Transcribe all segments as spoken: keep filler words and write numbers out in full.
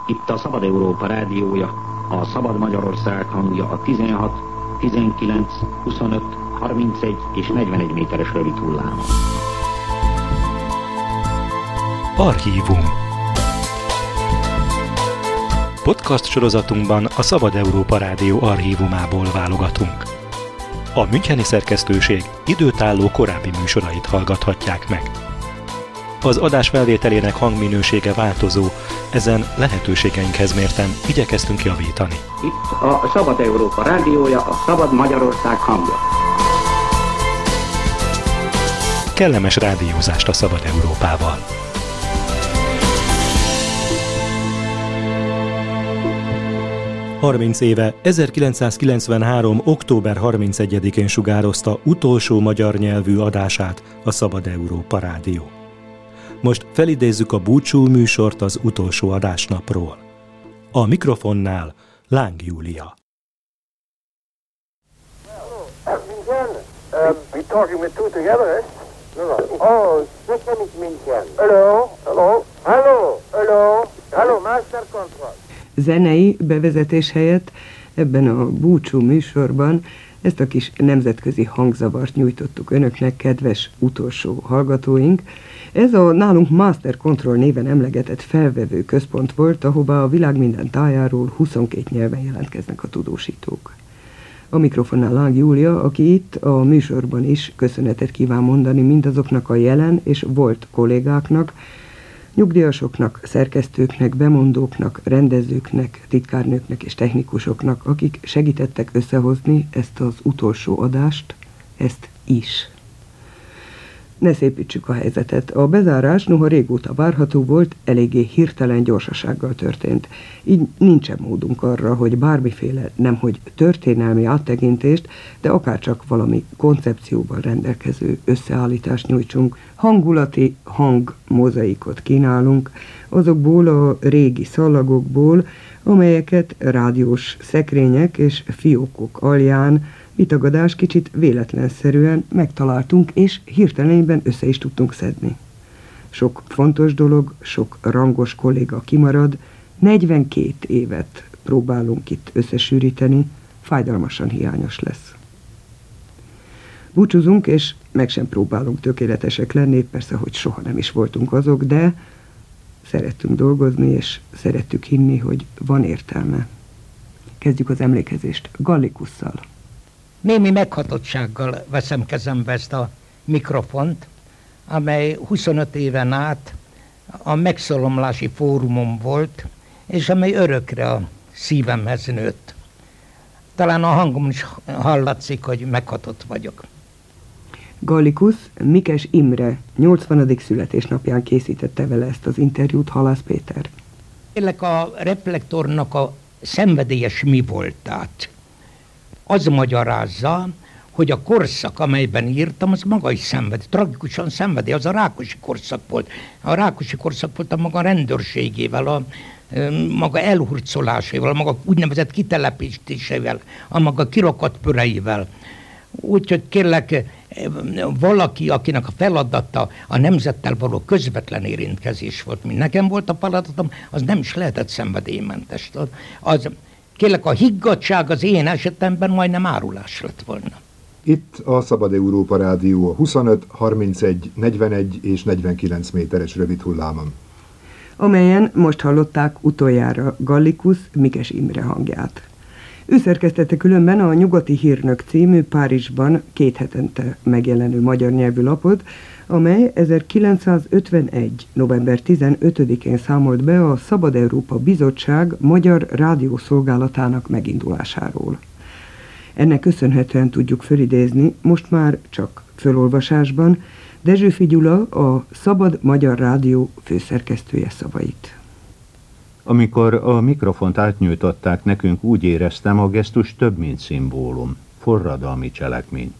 Itt a Szabad Európa rádiója, a Szabad Magyarország hangja a tizenhat, tizenkilenc, huszonöt, harmincegy és negyvenegy méteres rövid hullámon. Archívum. Podcast sorozatunkban a Szabad Európa Rádió archívumából válogatunk. A müncheni szerkesztőség időtálló korábbi műsorait hallgathatják meg. Az adás felvételének hangminősége változó, ezen lehetőségeinkhez mérten igyekeztünk javítani. Itt a Szabad Európa rádiója, a Szabad Magyarország hangja. Kellemes rádiózást a Szabad Európával! harminc éve, ezerkilencszázkilencvenhárom. október harmincegyedikén sugározta utolsó magyar nyelvű adását a Szabad Európa Rádió. Most felidézzük a búcsú műsort az utolsó adásnapról. A mikrofonnál Láng Júlia. München? Um, we're talking with two together, eh? No, no. Oh, second is München. Hello? Hello? Hello? Hello? Hello, Master Control. Zenei bevezetés helyett ebben a búcsú műsorban ezt a kis nemzetközi hangzavart nyújtottuk önöknek, kedves utolsó hallgatóink. Ez a nálunk Master Control néven emlegetett felvevő központ volt, ahová a világ minden tájáról huszonkét nyelven jelentkeznek a tudósítók. A mikrofonnál Láng Júlia, aki itt a műsorban is köszönetet kíván mondani mindazoknak a jelen és volt kollégáknak, nyugdíjasoknak, szerkesztőknek, bemondóknak, rendezőknek, titkárnőknek és technikusoknak, akik segítettek összehozni ezt az utolsó adást, ezt is. Ne szépítsük a helyzetet. A bezárás, noha régóta várható volt, eléggé hirtelen gyorsasággal történt. Így nincsen módunk arra, hogy bármiféle, nemhogy történelmi áttekintést, de akárcsak valami koncepcióval rendelkező összeállítást nyújtsunk. Hangulati hangmozaikot kínálunk, azokból a régi szallagokból, amelyeket rádiós szekrények és fiókok alján, vitagadás kicsit véletlenszerűen megtaláltunk, és hirtelenben össze is tudtunk szedni. Sok fontos dolog, sok rangos kolléga kimarad, negyvenkét évet próbálunk itt összesűríteni, fájdalmasan hiányos lesz. Búcsúzunk, és meg sem próbálunk tökéletesek lenni, persze, hogy soha nem is voltunk azok, de szerettünk dolgozni, és szerettük hinni, hogy van értelme. Kezdjük az emlékezést Gallikusszal. Némi meghatottsággal veszem kezembe ezt a mikrofont, amely huszonöt éven át a megszólalási fórumom volt, és amely örökre a szívemhez nőtt. Talán a hangom is hallatszik, hogy meghatott vagyok. Gallikusz Mikes Imre nyolcvanadik születésnapján készítette vele ezt az interjút Halász Péter. Tényleg a reflektornak a szenvedélyes mi voltát. Az magyarázza, hogy a korszak, amelyben írtam, az maga is szenved, tragikusan szenvedi, az a Rákosi korszak volt. A Rákosi korszak volt a maga rendőrségével, a maga elhurcolásával, a maga úgynevezett kitelepítésével, a maga kirakatpöreivel. Úgyhogy kérlek, valaki, akinek a feladata a nemzettel való közvetlen érintkezés volt, mint nekem volt a feladatom, az nem is lehetett szenvedélymentes. Az, kérlek, a higgadtság az én esetemben majdnem árulás lett volna. Itt a Szabad Európa Rádió a huszonöt, harmincegy, negyvenegy és negyvenkilenc méteres rövid hullámon, amelyen most hallották utoljára Gallikusz Mikes Imre hangját. Ő szerkesztette különben a Nyugati Hírnök című Párizsban két hetente megjelenő magyar nyelvű lapot, amely ezerkilencszázötvenegy. november tizenötödikén számolt be a Szabad Európa Bizottság magyar rádiószolgálatának megindulásáról. Ennek köszönhetően tudjuk fölidézni, most már csak fölolvasásban, Dezsőfi Gyula, a Szabad Magyar Rádió főszerkesztője szavait. Amikor a mikrofont átnyújtották nekünk, úgy éreztem, a gesztus több, mint szimbólum, forradalmi cselekmény.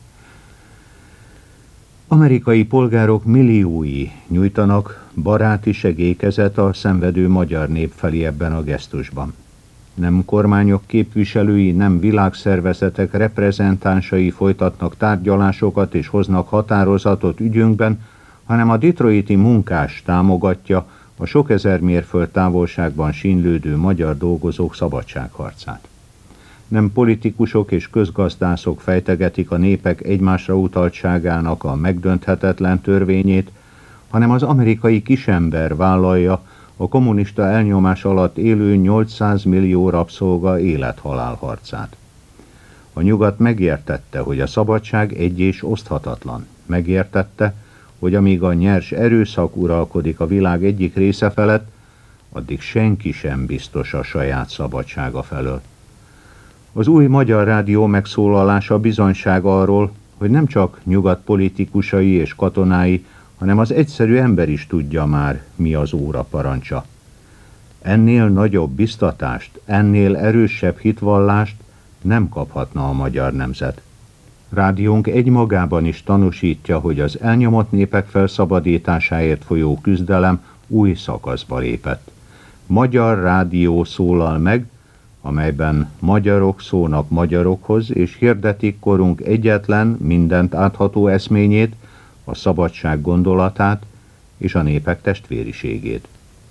Amerikai polgárok milliói nyújtanak baráti segélykezet a szenvedő magyar nép felé ebben a gesztusban. Nem kormányok képviselői, nem világszervezetek reprezentánsai folytatnak tárgyalásokat és hoznak határozatot ügyünkben, hanem a detroiti munkás támogatja a sok ezer mérföld távolságban sínlődő magyar dolgozók szabadságharcát. Nem politikusok és közgazdászok fejtegetik a népek egymásra utaltságának a megdönthetetlen törvényét, hanem az amerikai kisember vállalja a kommunista elnyomás alatt élő nyolcszáz millió rabszolga élet-halál harcát. A nyugat megértette, hogy a szabadság egy és oszthatatlan. Megértette, hogy amíg a nyers erőszak uralkodik a világ egyik része felett, addig senki sem biztos a saját szabadsága felől. Az új Magyar Rádió megszólalása bizonyság arról, hogy nem csak nyugat politikusai és katonái, hanem az egyszerű ember is tudja már, mi az óra parancsa. Ennél nagyobb biztatást, ennél erősebb hitvallást nem kaphatna a magyar nemzet. Rádiónk egymagában is tanúsítja, hogy az elnyomott népek felszabadításáért folyó küzdelem új szakaszba lépett. Magyar rádió szólal meg, amelyben magyarok szólnak magyarokhoz, és hirdetik korunk egyetlen, mindent átható eszményét, a szabadság gondolatát és a népek testvériségét.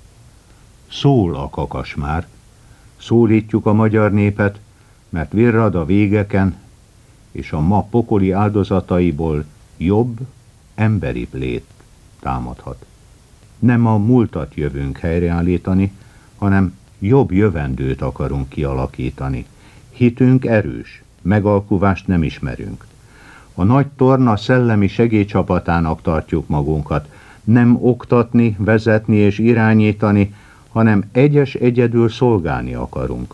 Szól a kakasmár, szólítjuk a magyar népet, mert virrad a végeken, és a ma pokoli áldozataiból jobb, emberibb lét támadhat. Nem a múltat jövünk helyreállítani, hanem jobb jövendőt akarunk kialakítani. Hitünk erős, megalkuvást nem ismerünk. A nagy torna szellemi segélycsapatának tartjuk magunkat, nem oktatni, vezetni és irányítani, hanem egyes egyedül szolgálni akarunk.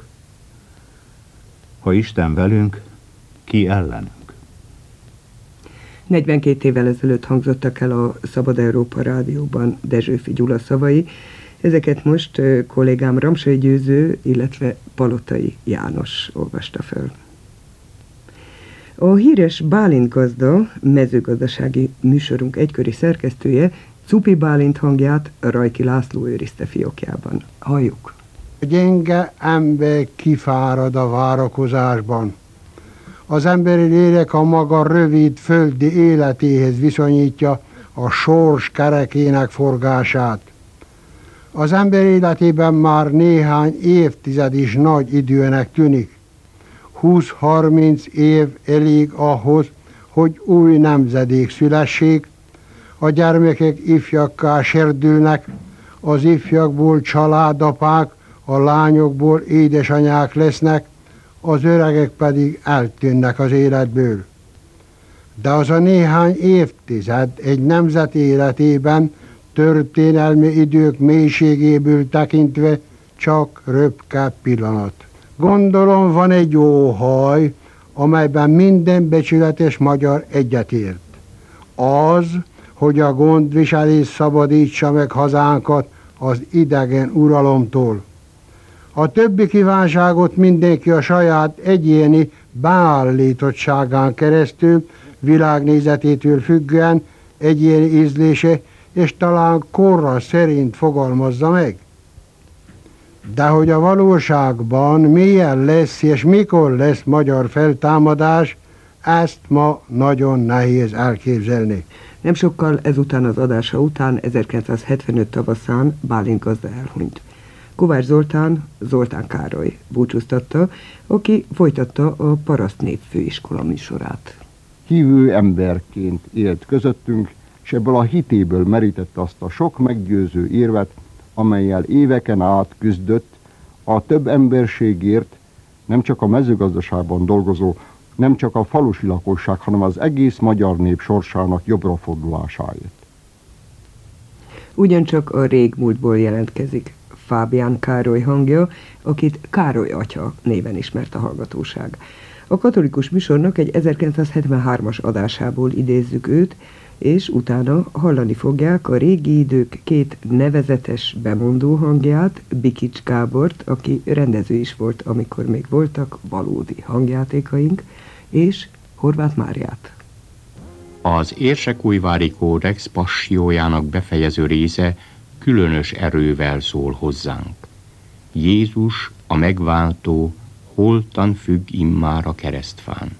Ha Isten velünk, ki ellenünk? negyvenkét évvel ezelőtt hangzottak el a Szabad Európa Rádióban Dezsőfi Gyula szavai. Ezeket most kollégám Ramsay Győző, illetve Palotai János olvasta föl. A híres Bálint gazda, mezőgazdasági műsorunk egykori szerkesztője Cupi Bálint hangját Rajki László őrizte fiókjában. Halljuk! A gyenge ember kifárad a várakozásban. Az emberi lélek a maga rövid földi életéhez viszonyítja a sors kerekének forgását. Az ember életében már néhány évtized is nagy időnek tűnik. húsz-harminc év elég ahhoz, hogy új nemzedék szülessék, a gyermekek ifjakká serdülnek, az ifjakból családapák, a lányokból édesanyák lesznek, az öregek pedig eltűnnek az életből. De az a néhány évtized egy nemzet életében történelmi idők mélységéből tekintve csak röpke pillanat. Gondolom van egy óhaj, amelyben minden becsületes magyar egyetért. Az, hogy a gondviselés szabadítsa meg hazánkat az idegen uralomtól. A többi kívánságot mindenki a saját egyéni beállítottságán keresztül, világnézetétől függően, egyéni ízlése és talán korra szerint fogalmazza meg. De hogy a valóságban milyen lesz és mikor lesz magyar feltámadás, ezt ma nagyon nehéz elképzelni. Nem sokkal ezután az adása után, ezerkilencszázhetvenöt tavaszán Bálint gazda elhunyt. Kovács Zoltán, Zoltán Károly búcsúztatta, aki folytatta a Paraszt Népfőiskola műsorát. Hívő emberként élt közöttünk, és ebből a hitéből merítette azt a sok meggyőző érvet, amellyel éveken át küzdött a több emberségért, nem csak a mezőgazdaságban dolgozó, nem csak a falusi lakosság, hanem az egész magyar nép sorsának jobbra fordulásáért. Ugyancsak a régmúltból jelentkezik Fábián Károly hangja, akit Károly atya néven ismert a hallgatóság. A katolikus műsornak egy ezerkilencszázhetvenhármas adásából idézzük őt, és utána hallani fogják a régi idők két nevezetes bemondó hangját, Bikics Gábort, aki rendező is volt, amikor még voltak valódi hangjátékaink, és Horváth Máriát. Az Érsekújvári Kódex passiójának befejező része különös erővel szól hozzánk. Jézus, a megváltó, holtan függ immár a keresztfán.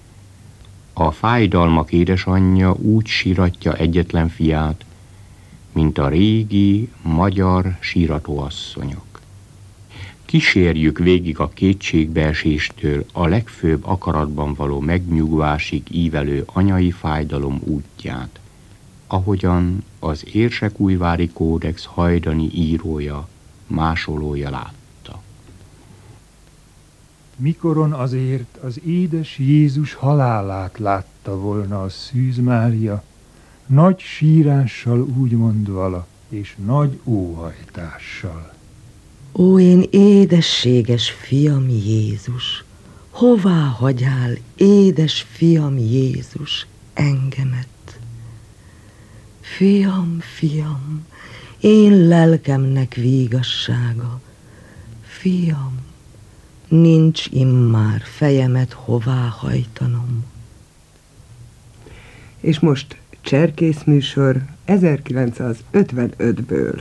A fájdalmak édesanyja úgy síratja egyetlen fiát, mint a régi magyar síratóasszonyok. Kísérjük végig a kétségbeeséstől a legfőbb akaratban való megnyugvásig ívelő anyai fájdalom útját, ahogyan az Érsekújvári Kódex hajdani írója, másolója látta. Mikoron azért az édes Jézus halálát látta volna a Szűz Mária, nagy sírással úgymond vala, és nagy óhajtással. Ó, én édességes fiam Jézus, hová hagyál, édes fiam Jézus, engemet? Fiam, fiam, én lelkemnek vígassága, fiam, nincs immár fejemet hová hajtanom. És most Cserkész műsor ezerkilencszázötvenötből.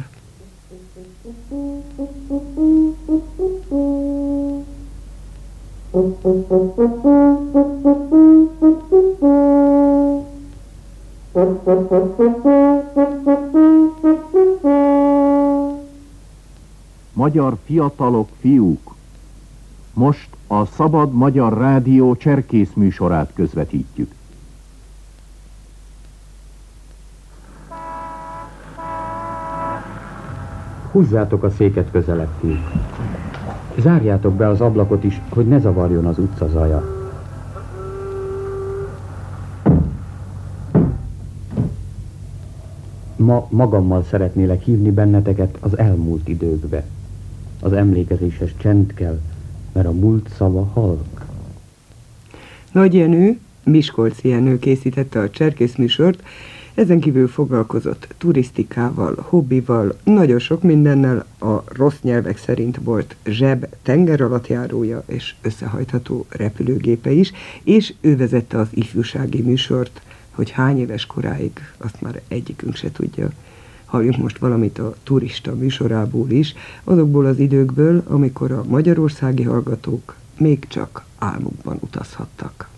Magyar fiatalok, fiúk! Most a Szabad Magyar Rádió Cserkész műsorát közvetítjük. Húzzátok a széket közelebb, fiúk. Zárjátok be az ablakot is, hogy ne zavarjon az utca zaja. Ma magammal szeretnélek hívni benneteket az elmúlt időkbe. Az emlékezéshez csend kell, mert a múlt szava halk. Nagy Jenő, Miskolci Jenő készítette a Cserkész műsort, ezen kívül foglalkozott turisztikával, hobbival, nagyon sok mindennel, a rossz nyelvek szerint volt zseb tengeralattjárója és összehajtható repülőgépe is, és ő vezette az ifjúsági műsort, hogy hány éves koráig, azt már egyikünk se tudja. Halljunk most valamit a turista műsorából is, azokból az időkből, amikor a magyarországi hallgatók még csak álmukban utazhattak.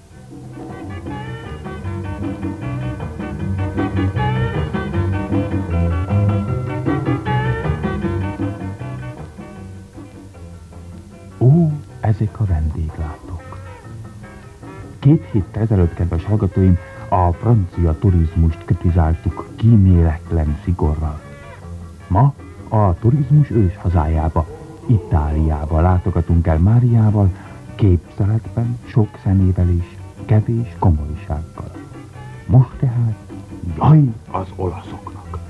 Ó, ezek a vendéglátók. Két héttel ezelőtt, kedves hallgatóim, a francia turizmust kritizáltuk kíméletlen szigorral. Ma a turizmus ős hazájába, Itáliába látogatunk el Máriával, képzeletben, sok zenével és kevés komolysággal. Most tehát jaj az olaszoknak!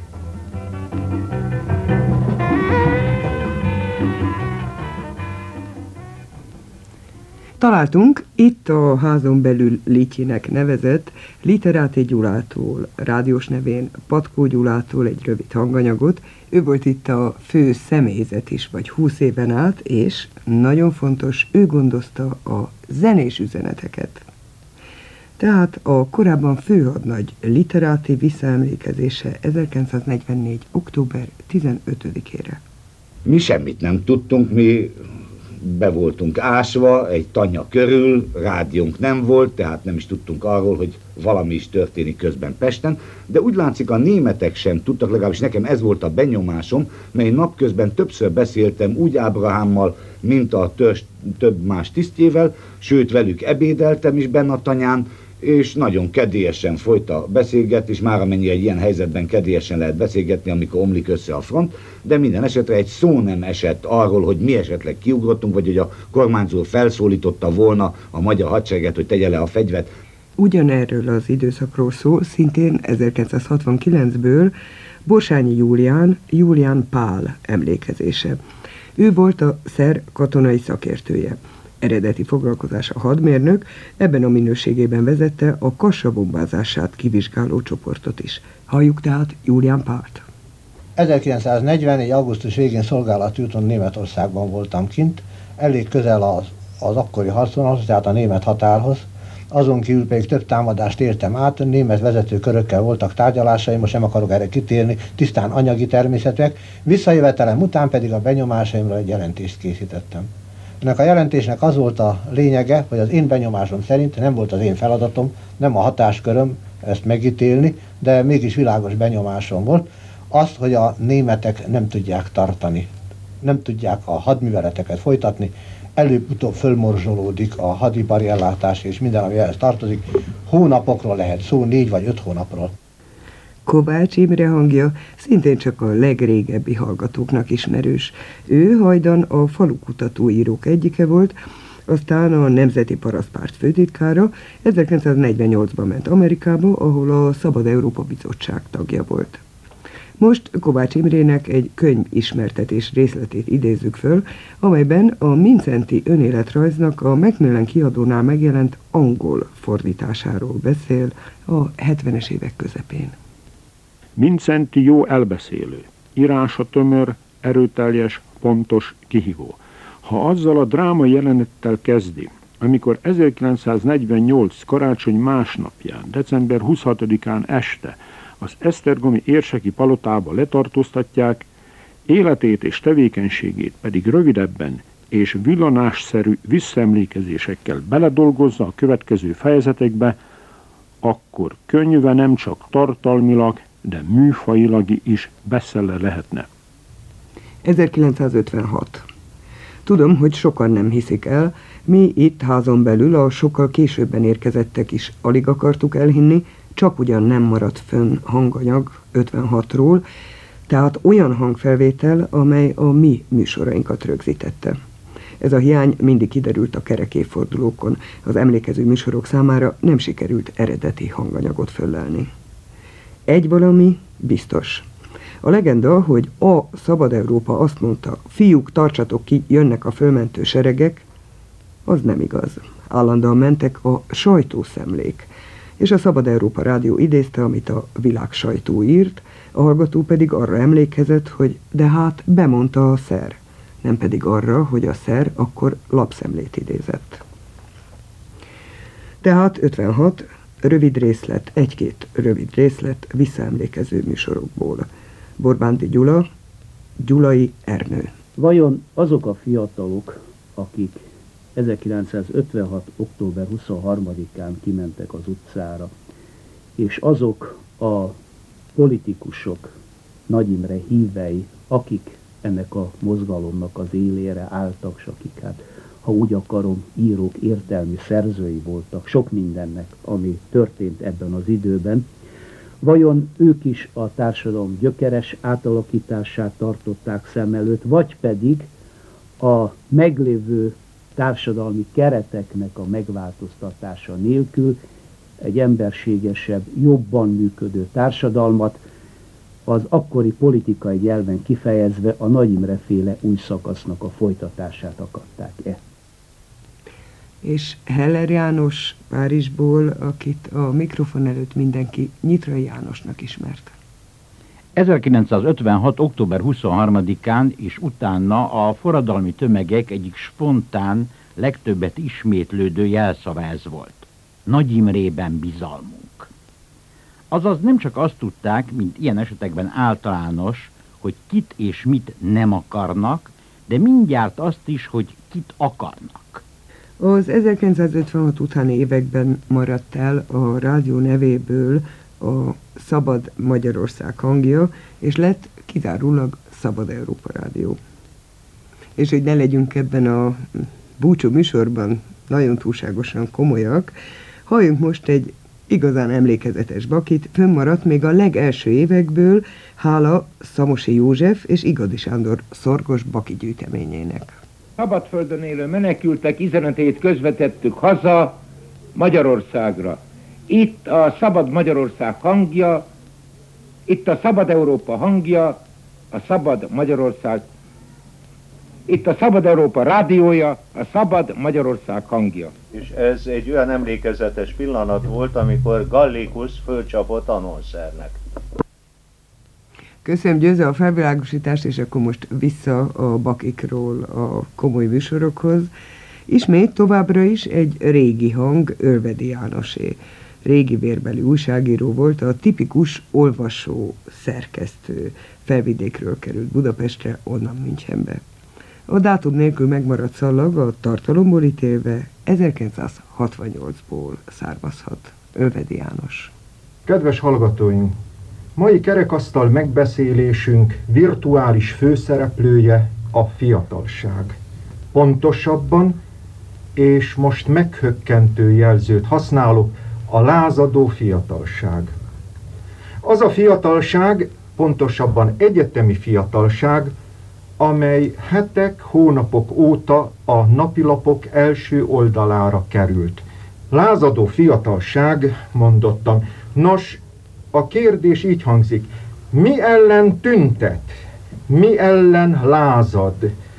Találtunk itt a házon belül Lityinek nevezett Literáti Gyulától, rádiós nevén Patkó Gyulától egy rövid hanganyagot. Ő volt itt a fő személyzet is, vagy húsz éven át, és nagyon fontos, ő gondozta a zenés üzeneteket. Tehát a korábban főhadnagy Literáti visszaemlékezése ezerkilencszáznegyvennégy. október tizenötödikére. Mi semmit nem tudtunk, mi be voltunk ásva egy tanya körül, rádiónk nem volt, tehát nem is tudtunk arról, hogy valami is történik közben Pesten, de úgy látszik, a németek sem tudtak, legalábbis nekem ez volt a benyomásom, mely napközben többször beszéltem úgy Ábrahámmal, mint a törs, több más tisztjével, sőt velük ebédeltem is benne a tanyán, és nagyon kedélyesen folyt a beszélgetés, már amennyi egy ilyen helyzetben kedélyesen lehet beszélgetni, amikor omlik össze a front, de minden esetre egy szó nem esett arról, hogy mi esetleg kiugrottunk, vagy hogy a kormányzó felszólította volna a magyar hadsereget, hogy tegye le a fegyvert. Ugyanerről az időszakról szól, szintén ezerkilencszázhatvankilencből Borsányi Júlián, Júlián Pál emlékezése. Ő volt a szer katonai szakértője. Eredeti foglalkozása hadmérnök, ebben a minőségében vezette a Kassa bombázását kivizsgáló csoportot is. Halljuk tehát Júlián Pált. ezerkilencszáznegyvenegy. augusztus végén szolgálati úton Németországban voltam kint, elég közel az, az akkori harcvonalhoz, tehát a német határhoz. Azon kívül pedig több támadást értem át, német vezetőkörökkel voltak tárgyalásaim, most nem akarok erre kitérni, tisztán anyagi természetűek. Visszajövetelem után pedig a benyomásaimra egy jelentést készítettem. Ennek a jelentésnek az volt a lényege, hogy az én benyomásom szerint nem volt az én feladatom, nem a hatásköröm ezt megítélni, de mégis világos benyomásom volt. azt, hogy a németek nem tudják tartani, nem tudják a hadműveleteket folytatni, előbb-utóbb fölmorzsolódik a hadipari ellátás és minden, ami ehhez tartozik. Hónapokról lehet szó, négy vagy öt hónapról. Kovács Imre hangja szintén csak a legrégebbi hallgatóknak ismerős. Ő hajdan a falukutató írók egyike volt, aztán a Nemzeti Parasztpárt főtitkára, ezerkilencszáznegyvennyolcban ment Amerikába, ahol a Szabad Európa Bizottság tagja volt. Most Kovács Imrének egy könyv ismertetés részletét idézzük föl, amelyben a Mincenti önéletrajznak a Macmillan kiadónál megjelent angol fordításáról beszél a hetvenes évek közepén. Mincenti jó elbeszélő, írása tömör, erőteljes, pontos, kihívó. Ha azzal a drámai jelenettel kezdi, amikor ezerkilencszáznegyvennyolc karácsony másnapján, december huszonhatodikán este az esztergomi érseki palotába letartóztatják, életét és tevékenységét pedig rövidebben és villanásszerű visszaemlékezésekkel beledolgozza a következő fejezetekbe, akkor könyve nem csak tartalmilag, de műfajilag is bestseller lehetne. ezerkilencszázötvenhat. Tudom, hogy sokan nem hiszik el, mi itt házon belül a sokkal későbben érkezettek is alig akartuk elhinni, csak ugyan nem maradt fönn hanganyag ötvenhatról, tehát olyan hangfelvétel, amely a mi műsorainkat rögzítette. Ez a hiány mindig kiderült a kerek évfordulókon, az emlékező műsorok számára nem sikerült eredeti hanganyagot föllelni. Egy valami biztos. A legenda, hogy a Szabad Európa azt mondta, fiúk, tartsatok ki, jönnek a fölmentő seregek, az nem igaz. Állandóan mentek a sajtószemlék, és a Szabad Európa Rádió idézte, amit a világ sajtó írt, a hallgató pedig arra emlékezett, hogy de hát bemondta a szer, nem pedig arra, hogy a szer akkor lapszemlét idézett. Tehát ötvenhat, rövid részlet, egy-két rövid részlet visszaemlékező műsorokból. Borbándi Gyula, Gyulai Ernő. Vajon azok a fiatalok, akik ezerkilencszázötvenhat. október huszonharmadikán kimentek az utcára, és azok a politikusok, Nagy Imre hívei, akik ennek a mozgalomnak az élére álltak, s akik, hát, ha úgy akarom, írók, értelmi szerzői voltak sok mindennek, ami történt ebben az időben, vajon ők is a társadalom gyökeres átalakítását tartották szem előtt, vagy pedig a meglévő társadalmi kereteknek a megváltoztatása nélkül egy emberségesebb, jobban működő társadalmat, az akkori politikai nyelven kifejezve a Nagy Imre féle új szakasznak a folytatását akarták-e. És Heller János Párizsból, akit a mikrofon előtt mindenki Nyitrai Jánosnak ismert. ezerkilencszázötvenhat. október huszonharmadikán és utána a forradalmi tömegek egyik spontán, legtöbbet ismétlődő jelszava ez volt. Nagy Imrében bizalmunk. Azaz nem csak azt tudták, mint ilyen esetekben általános, hogy kit és mit nem akarnak, de mindjárt azt is, hogy kit akarnak. Az ezerkilencszázötvenhat utáni években maradt el a rádió nevéből a Szabad Magyarország hangja, és lett kizárólag Szabad Európa Rádió. És hogy ne legyünk ebben a búcsú műsorban nagyon túlságosan komolyak, halljunk most egy igazán emlékezetes bakit, fönnmaradt még a legelső évekből, hála Szamosi József és Igadi Sándor szorgos baki gyűjteményének. Szabadföldön élő menekültek üzenetét közvetettük haza Magyarországra. Itt a Szabad Magyarország hangja, itt a Szabad Európa hangja, a Szabad Magyarország, itt a Szabad Európa rádiója, a Szabad Magyarország hangja. És ez egy olyan emlékezetes pillanat volt, amikor Gallikus fölcsapott Annonszernek. Köszönöm, Győző, a felvilágosítást, és akkor most vissza a bakikról a komoly műsorokhoz. Ismét továbbra is egy régi hang, Örvedi Jánosé. Régi vérbeli újságíró volt, a tipikus olvasó, szerkesztő. Felvidékről került Budapestre, onnan Münchenbe. A dátum nélkül megmaradt szallag a tartalomból ítélve ezerkilencszázhatvannyolcból származhat. Örvedi János. Kedves hallgatóink! Mai kerekasztal megbeszélésünk virtuális főszereplője a fiatalság. Pontosabban, és most meghökkentő jelzőt használok, a lázadó fiatalság. Az a fiatalság, pontosabban egyetemi fiatalság, amely hetek, hónapok óta a napilapok első oldalára került. Lázadó fiatalság, mondottam. Nos, a kérdés így hangzik, mi ellen tüntet, mi ellen lázad,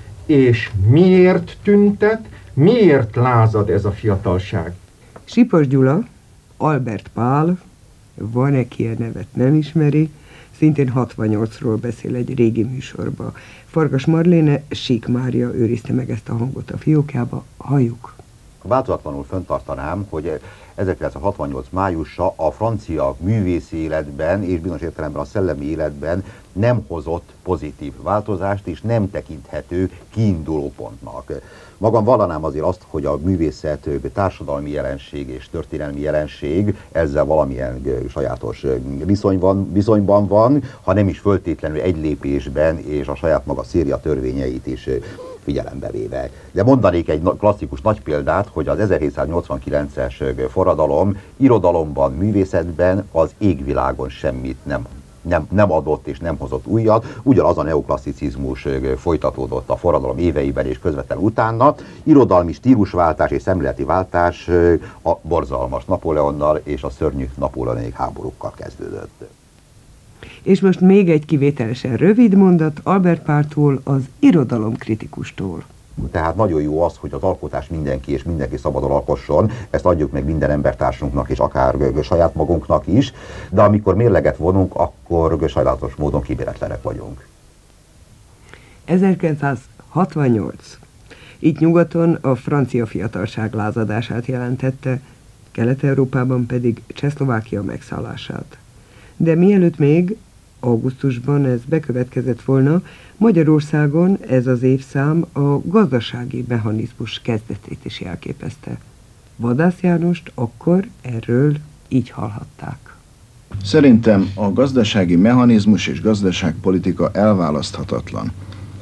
és miért tüntet, miért lázad ez a fiatalság? Sipos Gyula, Albert Pál, van-e ki a nevet nem ismeri, szintén hatvannyolcról beszél egy régi műsorba. Farkas Marléne, Sík Mária őrizte meg ezt a hangot a fiókjába, halljuk. Változatlanul fenntartanám, hogy ezerkilencszázhatvannyolc májusa a francia művészi életben és bizonyos értelemben a szellemi életben nem hozott pozitív változást, és nem tekinthető kiinduló pontnak. Magam vallanám azért azt, hogy a művészet társadalmi jelenség és történelmi jelenség, ezzel valamilyen sajátos viszonyban, viszonyban van, ha nem is föltétlenül egy lépésben, és a saját maga Széria törvényeit is figyelembe véve. De mondanék egy klasszikus nagy példát, hogy az ezerhétszáznyolcvankilences forradalom irodalomban, művészetben az égvilágon semmit nem Nem, nem adott és nem hozott újat, ugyanaz a neoklasszicizmus folytatódott a forradalom éveiben és közvetlenül utána. Irodalmi stílusváltás és szemléleti váltás a borzalmas Napóleonnal és a szörnyű napóleoni háborúkkal kezdődött. És most még egy kivételesen rövid mondat Albert Páltól, az irodalomkritikustól. Tehát nagyon jó az, hogy az alkotás mindenki és mindenki szabadon alkosson, ezt adjuk meg minden embertársunknak és akár saját magunknak is, de amikor mérleget vonunk, akkor sajnálatos módon kiméletlenek vagyunk. ezerkilencszázhatvannyolc. Itt nyugaton a francia fiatalság lázadását jelentette, Kelet-Európában pedig Csehszlovákia megszállását. De mielőtt még augusztusban ez bekövetkezett volna, Magyarországon ez az évszám a gazdasági mechanizmus kezdetét is jelképezte. Vadász Jánost akkor erről így hallhatták. Szerintem a gazdasági mechanizmus és gazdaságpolitika elválaszthatatlan.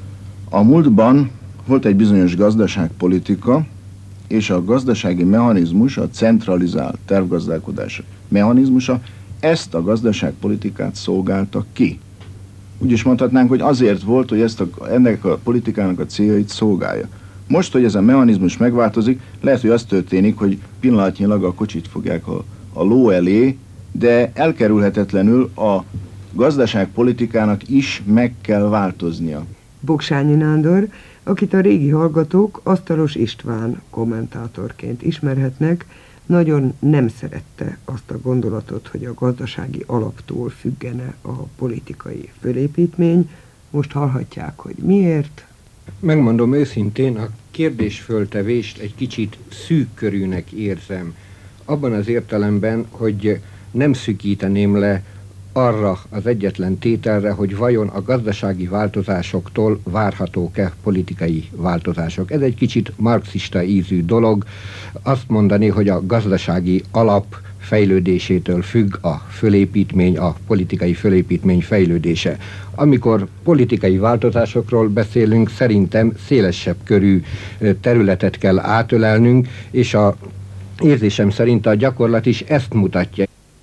A múltban volt egy bizonyos gazdaságpolitika, és a gazdasági mechanizmus, a centralizált tervgazdálkodás mechanizmusa ezt a gazdaságpolitikát szolgálta ki. Úgy is mondhatnánk, hogy azért volt, hogy ezt a, ennek a politikának a céljait szolgálja. Most, hogy ez a mechanizmus megváltozik, lehet, hogy az történik, hogy pillanatnyilag a kocsit fogják a, a ló elé, de elkerülhetetlenül a gazdaságpolitikának is meg kell változnia. Bogsányi Nándor, akit a régi hallgatók Asztalos István kommentátorként ismerhetnek, nagyon nem szerette azt a gondolatot, hogy a gazdasági alaptól függene a politikai fölépítmény. Most hallhatják, hogy miért. Megmondom őszintén, a kérdésföltevést egy kicsit szűk körűnek érzem. Abban az értelemben, hogy nem szűkíteném le arra az egyetlen tételre, hogy vajon a gazdasági változásoktól várhatók-e politikai változások. Ez egy kicsit marxista ízű dolog. Azt mondani, hogy a gazdasági alap fejlődésétől függ a fölépítmény, a politikai fölépítmény fejlődése. Amikor politikai változásokról beszélünk, szerintem szélesebb körű területet kell átölelnünk, és a érzésem szerint a gyakorlat is ezt mutatja.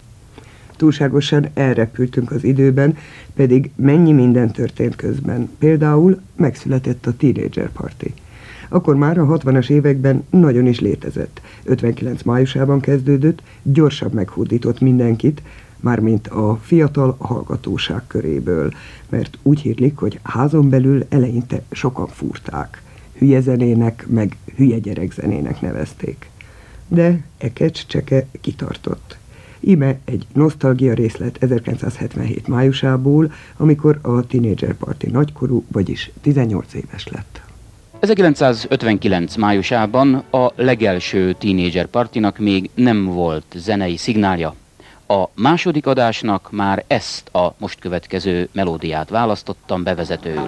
Túlságosan elrepültünk az időben, pedig mennyi minden történt közben. Például megszületett a Teenager Party. Akkor már a hatvanas években nagyon is létezett. ötvenkilenc májusában kezdődött, gyorsabb meghódított mindenkit, mármint a fiatal hallgatóság köréből, mert úgy hírlik, hogy házon belül eleinte sokan fúrták. Hülye zenének, meg hülye gyerekzenének nevezték. De Ekecs Cseke kitartott. Íme egy nosztalgia részlet ezerkilencszázhetvenhét májusából, amikor a Teenager Party nagykorú, vagyis tizennyolc éves lett. ezerkilencszázötvenkilenc májusában a legelső Teenager Partynak még nem volt zenei szignálja. A második adásnak már ezt a most következő melódiát választottam bevezetőül.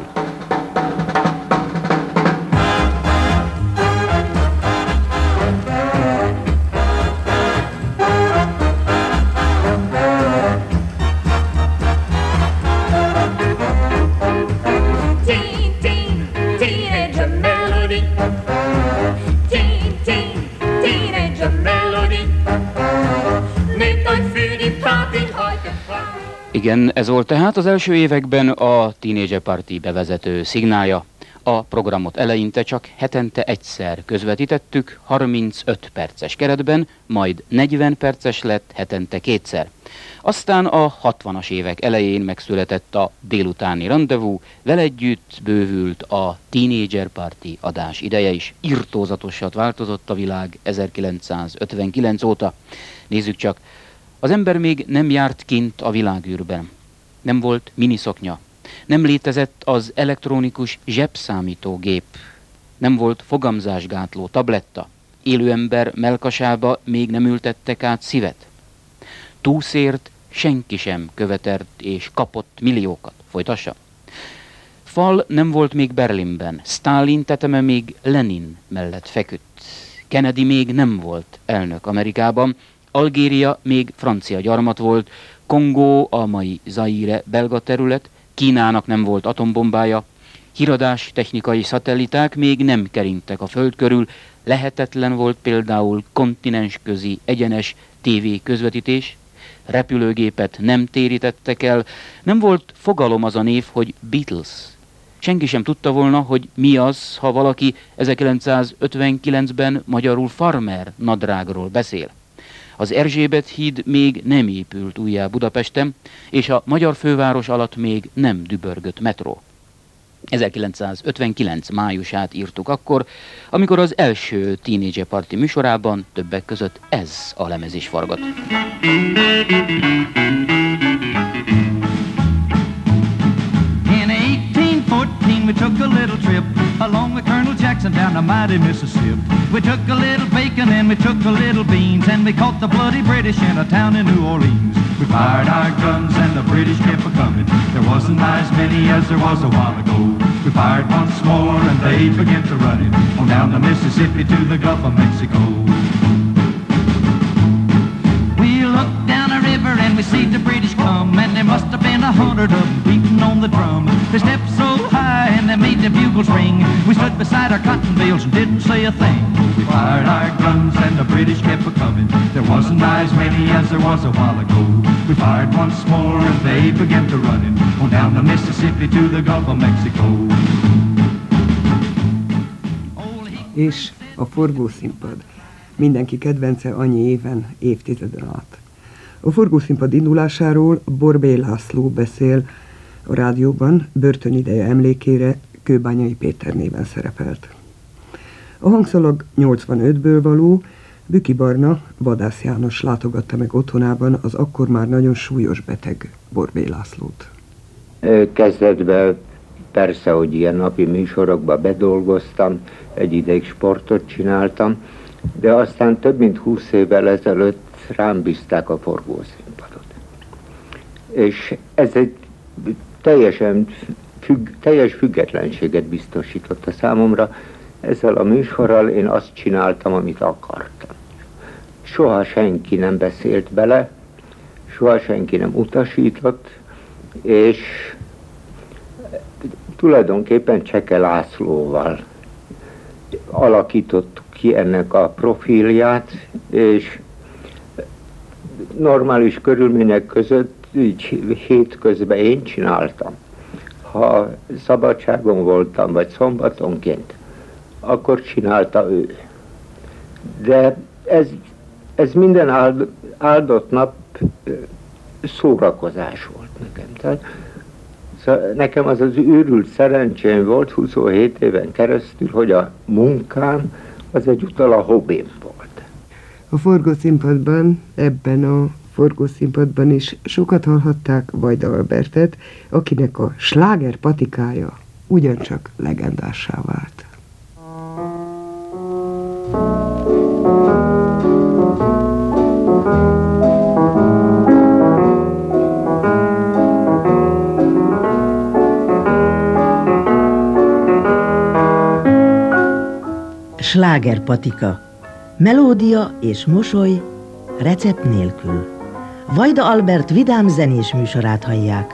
Igen, ez volt tehát az első években a Teenager Party bevezető szignálja. A programot eleinte csak hetente egyszer közvetítettük, harmincöt perces keretben, majd negyven perces lett hetente kétszer. Aztán a hatvanas évek elején megszületett a délutáni rendezvú, vele együtt bővült a Teenager Party adás ideje is. Irtózatosat változott a világ ezerkilencszázötvenkilenc óta. Nézzük csak, az ember még nem járt kint a világűrben. Nem volt miniszoknya. Nem létezett az elektronikus zsebszámítógép. Nem volt fogamzásgátló tabletta. Élő ember mellkasába még nem ültettek át szívet. Túszért senki sem követelt és kapott milliókat. Folytassa. Fal nem volt még Berlinben. Sztálin teteme még Lenin mellett feküdt. Kennedy még nem volt elnök Amerikában. Algéria még francia gyarmat volt. Kongó, a mai Zaire belga terület. Kínának nem volt atombombája, híradás technikai szatelliták még nem keringtek a föld körül, lehetetlen volt például kontinensközi egyenes tévé közvetítés, repülőgépet nem térítettek el, nem volt fogalom az a név, hogy Beatles. Senki sem tudta volna, hogy mi az, ha valaki ezerkilencszázötvenkilencben magyarul farmer nadrágról beszél. Az Erzsébet híd még nem épült újjá Budapesten, és a magyar főváros alatt még nem dübörgött metró. ezerkilencszázötvenkilenc májusát írtuk akkor, amikor az első Teenager Party műsorában többek között ez a lemez is forgott. We took a little trip along with Colonel Jackson down the mighty Mississippi. We took a little bacon and we took a little beans, and we caught the bloody British in a town in New Orleans. We fired our guns and the British kept a-coming. There wasn't as many as there was a while ago. We fired once more and they began to run it on down the Mississippi to the Gulf of Mexico. We looked down the river and we see the British come, and there must have been a hundred of them beating on the drum. They stepped so high and they made the bugles ring. We stood beside our cotton bales and didn't say a thing. We fired our guns and the British kept a-coming. There wasn't as many as there was a while ago. We fired once more and they began to run it on down the Mississippi to the Gulf of Mexico. És a forgószínpad. Mindenki kedvence annyi éven, évtizeden át. A forgószínpad indulásáról Borbély László beszél, a rádióban börtönideje emlékére Kőbányai Péter néven szerepelt. A hangszalag nyolcvanötből való, Büki Barna, Vadász János látogatta meg otthonában az akkor már nagyon súlyos beteg Borbély Lászlót. Kezdetben persze, hogy ilyen napi műsorokba bedolgoztam, egy ideig sportot csináltam, de aztán több mint húsz évvel ezelőtt rám bízták a forgószínpadot. És ez egy teljesen függ, teljes függetlenséget biztosította számomra. Ezzel a műsorral én azt csináltam, amit akartam. Soha senki nem beszélt bele, soha senki nem utasított, és tulajdonképpen Cseke Lászlóval alakítottuk ki ennek a profilját, és normális körülmények között így hétközben én csináltam. Ha szabadságon voltam, vagy szombatonként, akkor csinálta ő. De ez, ez minden áld, áldott nap szórakozás volt nekem. Tehát, szóval nekem az az őrült szerencsém volt huszonhét éven keresztül, hogy a munkám az egyúttal a hobbim volt. A forgószínpadban, ebben a forgószínpadban is sokat hallhatták Vajda Albertet, akinek a sláger patikája ugyancsak legendássá vált. Slágerpatika. Melódia és mosoly, recept nélkül. Vajda Albert vidám zenés műsorát hallják.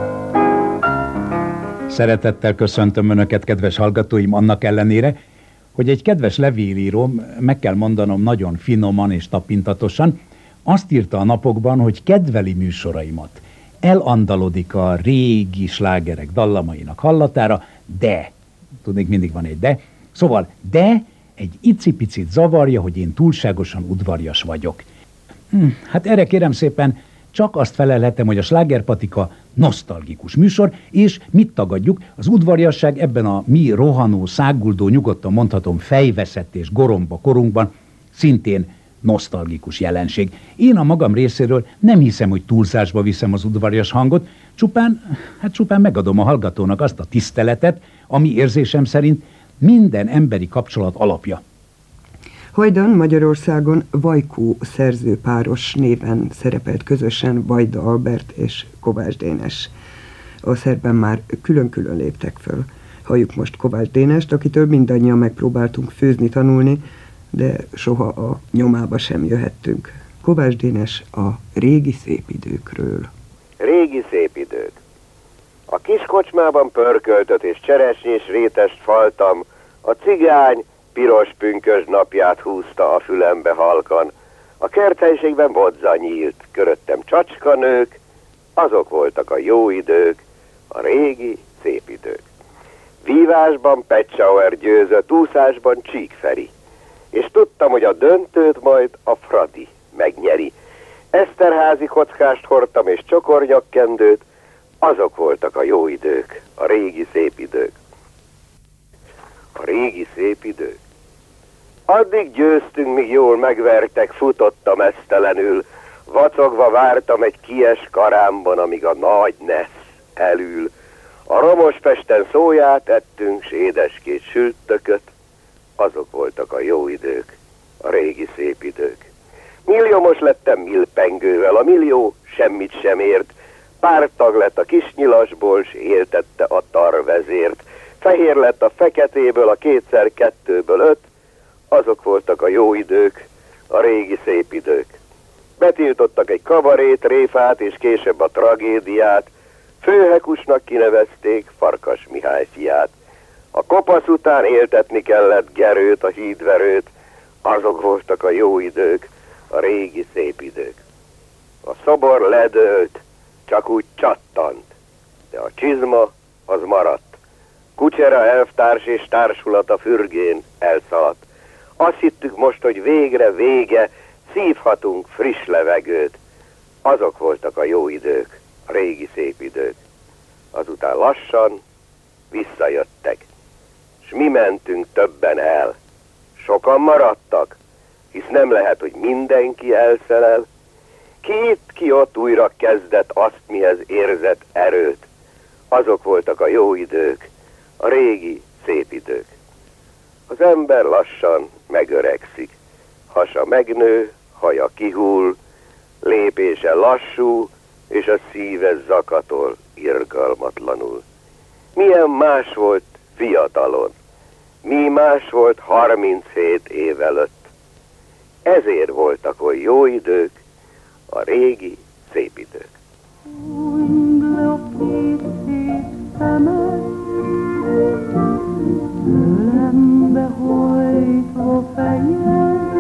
Szeretettel köszöntöm Önöket, kedves hallgatóim, annak ellenére, hogy egy kedves levélíró, meg kell mondanom nagyon finoman és tapintatosan, azt írta a napokban, hogy kedveli műsoraimat. Elandalodik a régi slágerek dallamainak hallatára, de, tudnék, mindig van egy de, szóval de egy icipicit zavarja, hogy én túlságosan udvarjas vagyok. Hm, hát erre kérem szépen, csak azt felelhetem, hogy a Slágerpatika nosztalgikus műsor, és mit tagadjuk, az udvariasság ebben a mi rohanó, száguldó, nyugodtan mondhatom fejveszett és goromba korunkban szintén nosztalgikus jelenség. Én a magam részéről nem hiszem, hogy túlzásba viszem az udvarias hangot, csupán, hát csupán megadom a hallgatónak azt a tiszteletet, ami érzésem szerint minden emberi kapcsolat alapja. Hajdan Magyarországon Vajkó szerzőpáros néven szerepelt közösen Vajda Albert és Kovács Dénes. A szerben már külön-külön léptek föl. Halljuk most Kovács Dénest, akitől mindannyian megpróbáltunk főzni, tanulni, de soha a nyomába sem jöhettünk. Kovács Dénes a régi szép időkről. Régi szép idők. A kis kocsmában pörköltöt és cseresnyés rétest faltam, a cigány piros pünkös napját húzta a fülembe halkan. A kerthelyiségben bodza nyílt, köröttem csacskanők, azok voltak a jó idők, a régi szép idők. Vívásban Petschauer győzött, úszásban Csíkferi, és tudtam, hogy a döntőt majd a Fradi megnyeri. Eszterházi kockást hordtam és csokornyakkendőt, azok voltak a jó idők, a régi szép idők. A régi szép idők. Addig győztünk, míg jól megvertek, futottam esztelenül, vacogva vártam egy kies karámban, amíg a nagy nesz elül. A Romospesten szóját ettünk, s édeskét sült tököt, azok voltak a jó idők, a régi szép idők. Milliómos lettem milpengővel, a millió semmit sem ért, pár tag lett a kisnyilasból, s éltette a tarvezért. Fehér lett a feketéből, a kétszer kettőből öt, azok voltak a jó idők, a régi szép idők. Betiltottak egy kabarét, réfát és később a tragédiát, főhekusnak kinevezték Farkas Mihály fiát. A kopasz után éltetni kellett Gerőt, a hídverőt, azok voltak a jó idők, a régi szép idők. A szobor ledőlt, csak úgy csattant, de a csizma az maradt. Kucsera elvtárs és társulat a fürgén elszaladt. Azt hittük most, hogy végre vége, szívhatunk friss levegőt. Azok voltak a jó idők, a régi szép idők. Azután lassan visszajöttek, s mi mentünk többen el. Sokan maradtak, hisz nem lehet, hogy mindenki elszelel. Ki itt, ki ott újra kezdett azt, mihez érzett erőt. Azok voltak a jó idők, a régi szép idők. Az ember lassan megöregszik, hasa megnő, haja kihull, lépése lassú, és a szíve zakatol irgalmatlanul. Milyen más volt fiatalon, mi más volt harminchét év előtt. Ezért voltak oly jó idők, a régi szép idők. Ölembe hajtva fejed,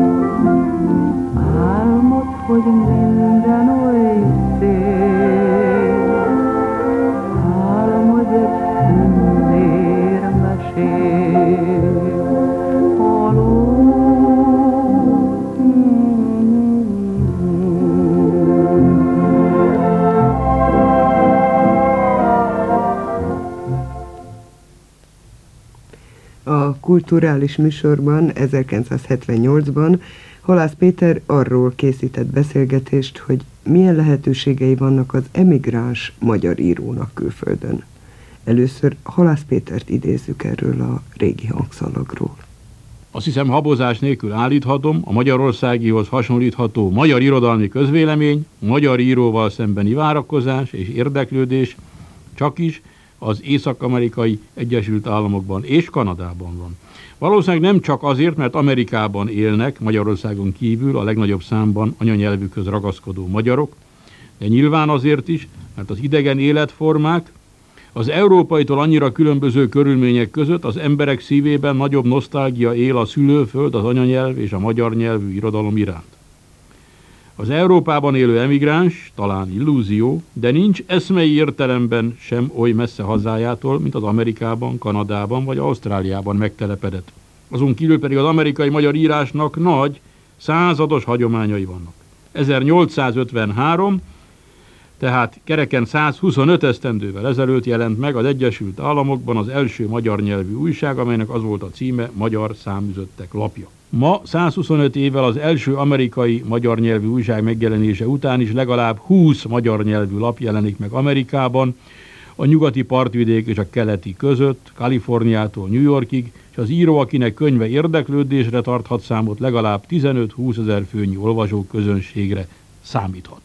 álmod, hogy minden oly szép, álmod egy tündér mesél, haló. A kulturális műsorban ezerkilencszázhetvennyolcban Halász Péter arról készített beszélgetést, hogy milyen lehetőségei vannak az emigráns magyar írónak külföldön. Először Halász Pétert idézzük erről a régi hangszalagról. Azt hiszem, habozás nélkül állíthatom, a magyarországihoz hasonlítható magyar irodalmi közvélemény, magyar íróval szembeni várakozás és érdeklődés csakis az Észak-Amerikai Egyesült Államokban és Kanadában van. Valószínűleg nem csak azért, mert Amerikában élnek, Magyarországon kívül a legnagyobb számban anyanyelvükhöz ragaszkodó magyarok, de nyilván azért is, mert az idegen életformák, Az európaitól annyira különböző körülmények között az emberek szívében nagyobb nosztalgia él a szülőföld, az anyanyelv és a magyar nyelvű irodalom iránt. Az Európában élő emigráns talán illúzió, de nincs eszmei értelemben sem oly messze hazájától, mint az Amerikában, Kanadában vagy Ausztráliában megtelepedett. Azon kívül pedig az amerikai magyar írásnak nagy, százados hagyományai vannak. ezernyolcszázötvenhárom, tehát kereken százhuszonöt esztendővel ezelőtt jelent meg az Egyesült Államokban az első magyar nyelvű újság, amelynek az volt a címe Magyar Száműzöttek lapja. Ma, százhuszonöt évvel az első amerikai magyar nyelvű újság megjelenése után is legalább húsz magyar nyelvű lap jelenik meg Amerikában, a nyugati partvidék és a keleti között, Kaliforniától New Yorkig, és az író, akinek könyve érdeklődésre tarthat számot, legalább tizenöt-húsz ezer főnyi olvasók közönségre számíthat.